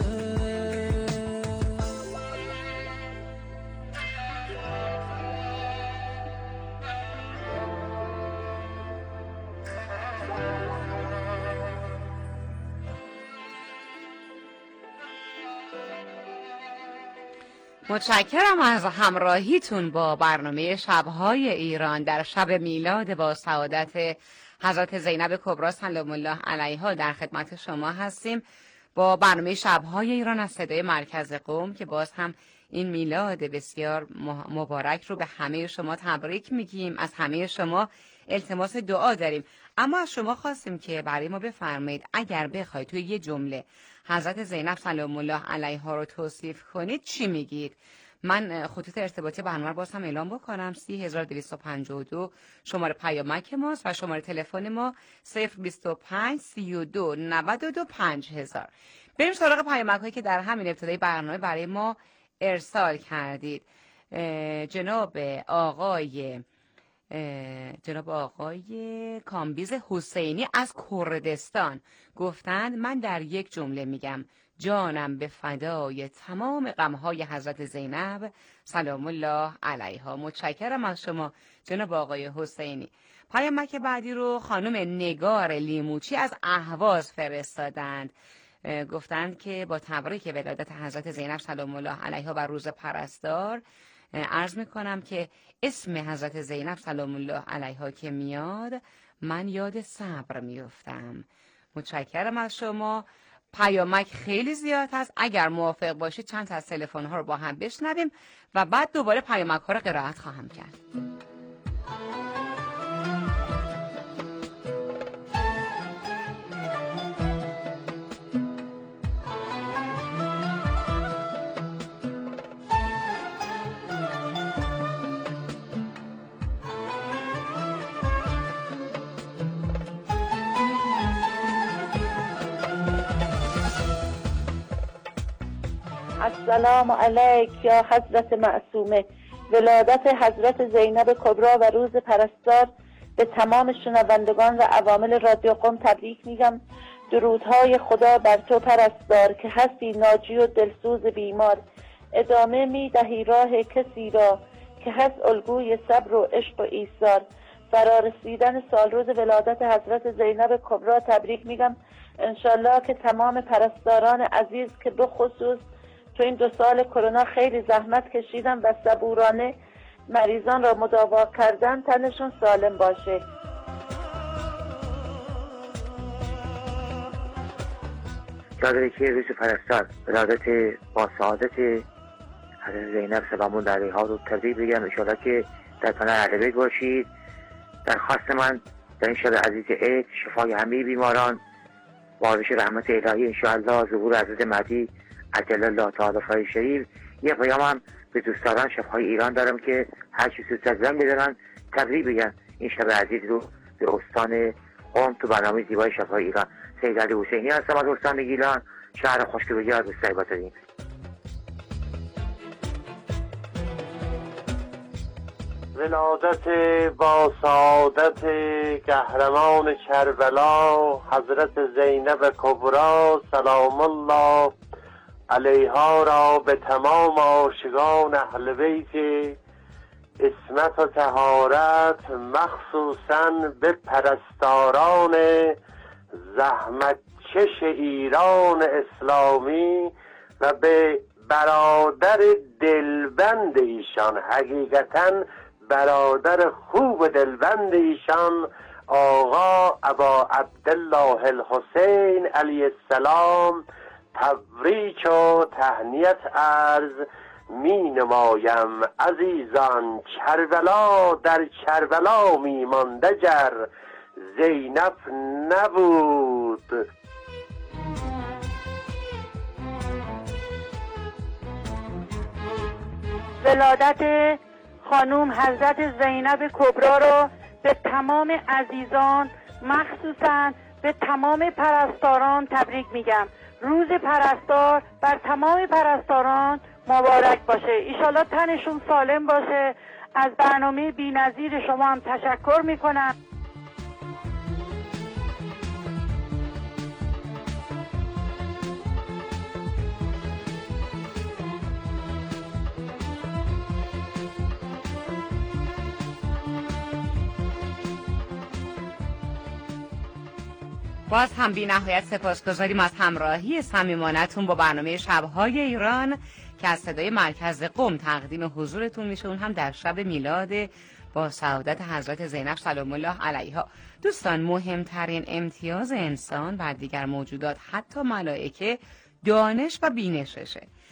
متشکرم از همراهیتون با برنامه شب‌های ایران در شب میلاد با سعادت حضرت زینب کبری سلام الله علیها در خدمت شما هستیم با برنامه شب‌های ایران از صدای مرکز قم که باز هم این میلاد بسیار مبارک رو به همه شما تبریک میگیم. از همه شما التماس دعا داریم، اما از شما خواستیم که برای ما بفرمایید اگر بخواید توی یه جمله حضرت زینب سلام الله علیها رو توصیف کنید چی میگید؟ من خطوط ارتباطی برنامه رو باز هم اعلام بکنم. سی هزار و دویست و پنجاه و دو شماره پیامک ماست و شماره تلفن ما صفر بیست و پنج سی و دو نود و دو پنج هزار. بریم سراغ پیامک هایی که در همین ابتدای برنامه برای ما ارسال کردید. جناب آقای جناب آقای کامبیز حسینی از کردستان گفتند من در یک جمله میگم جانم به فدای تمام غمهای حضرت زینب سلام الله علیها. متشکرم از شما جناب آقای حسینی. پیامک بعدی رو خانم نگار لیموچی از اهواز فرستادند. گفتند که با تبریک ولادت حضرت زینب سلام الله علیها و روز پرستار عرض میکنم که اسم حضرت زینب سلام الله علیها که میاد من یاد صبر میفتم. متشکرم از شما. پیامک خیلی زیاد هست، اگر موافق باشید چند تا از تلفن ها رو با هم بشنویم و بعد دوباره پیامک ها رو قرائت خواهم کرد. السلام علیک یا حضرت معصومه. ولادت حضرت زینب کبری و روز پرستار به تمام شنوندگان و عوامل رادیو قم تبریک میگم. درودهای خدا بر تو پرستار که هستی ناجی و دلسوز بیمار. ادامه میدهی راه کسی را که هست الگوی صبر و عشق و ایثار. فرارسیدن سال روز ولادت حضرت زینب کبری تبریک میگم. انشالله که تمام پرستاران عزیز که به خصوص تو این دو سال کرونا خیلی زحمت کشیدن و صبورانه مریضان را مداوا کردن تنشون سالم باشه. تبریک روز پرستار ولادت با سعادت حضرت زینب سلام الله علیها رو تبریک بگم. انشالله که در پناه اهل بیت باشید. درخواست من در این شب عزیز عید شفای همه بیماران، بارش رحمت الهی انشاءالله، ظهور حضرت مهدی عجل الله تعالی فرج شریف. یه پیام هم به دوستان شب‌های ایران دارم که هر چی زودتر زنگ بزنن تبریک بگن این شب عزیز رو به استان قم تو برنامه زیبای شب‌های ایران. سید علی حسینی هستم از استان گیلان، شهر خشک بجار به سیباترین. ولادت با سعادت قهرمان کربلا حضرت زینب کبری سلام الله علیها را به تمام عاشقان اهل بیت عصمت و طهارت، مخصوصاً به پرستاران زحمتکش ایران اسلامی و به برادر دلبند ایشان، حقیقتاً برادر خوب دلبند ایشان آقا ابا عبدالله الحسین علیه السلام تبریک و تهنیت عرض می نمایم. عزیزان کربلا در کربلا می مانده گر زینب نبود. ولادت خانوم حضرت زینب کبری رو به تمام عزیزان مخصوصاً به تمام پرستاران تبریک میگم. روز پرستار بر تمام پرستاران مبارک باشه. ایشالله تنشون سالم باشه. از برنامه بی‌نظیر شما هم تشکر میکنم. باز هم بی نهایت سپاسگزاریم از همراهی صمیمانه‌تون با برنامه شب‌های ایران که از صدای مرکز قم تقدیم حضورتون میشه، اون هم در شب میلاد با سعادت حضرت زینب سلام الله علیها. دوستان، مهمترین امتیاز انسان بر دیگر موجودات حتی ملائکه دانش و بینششه.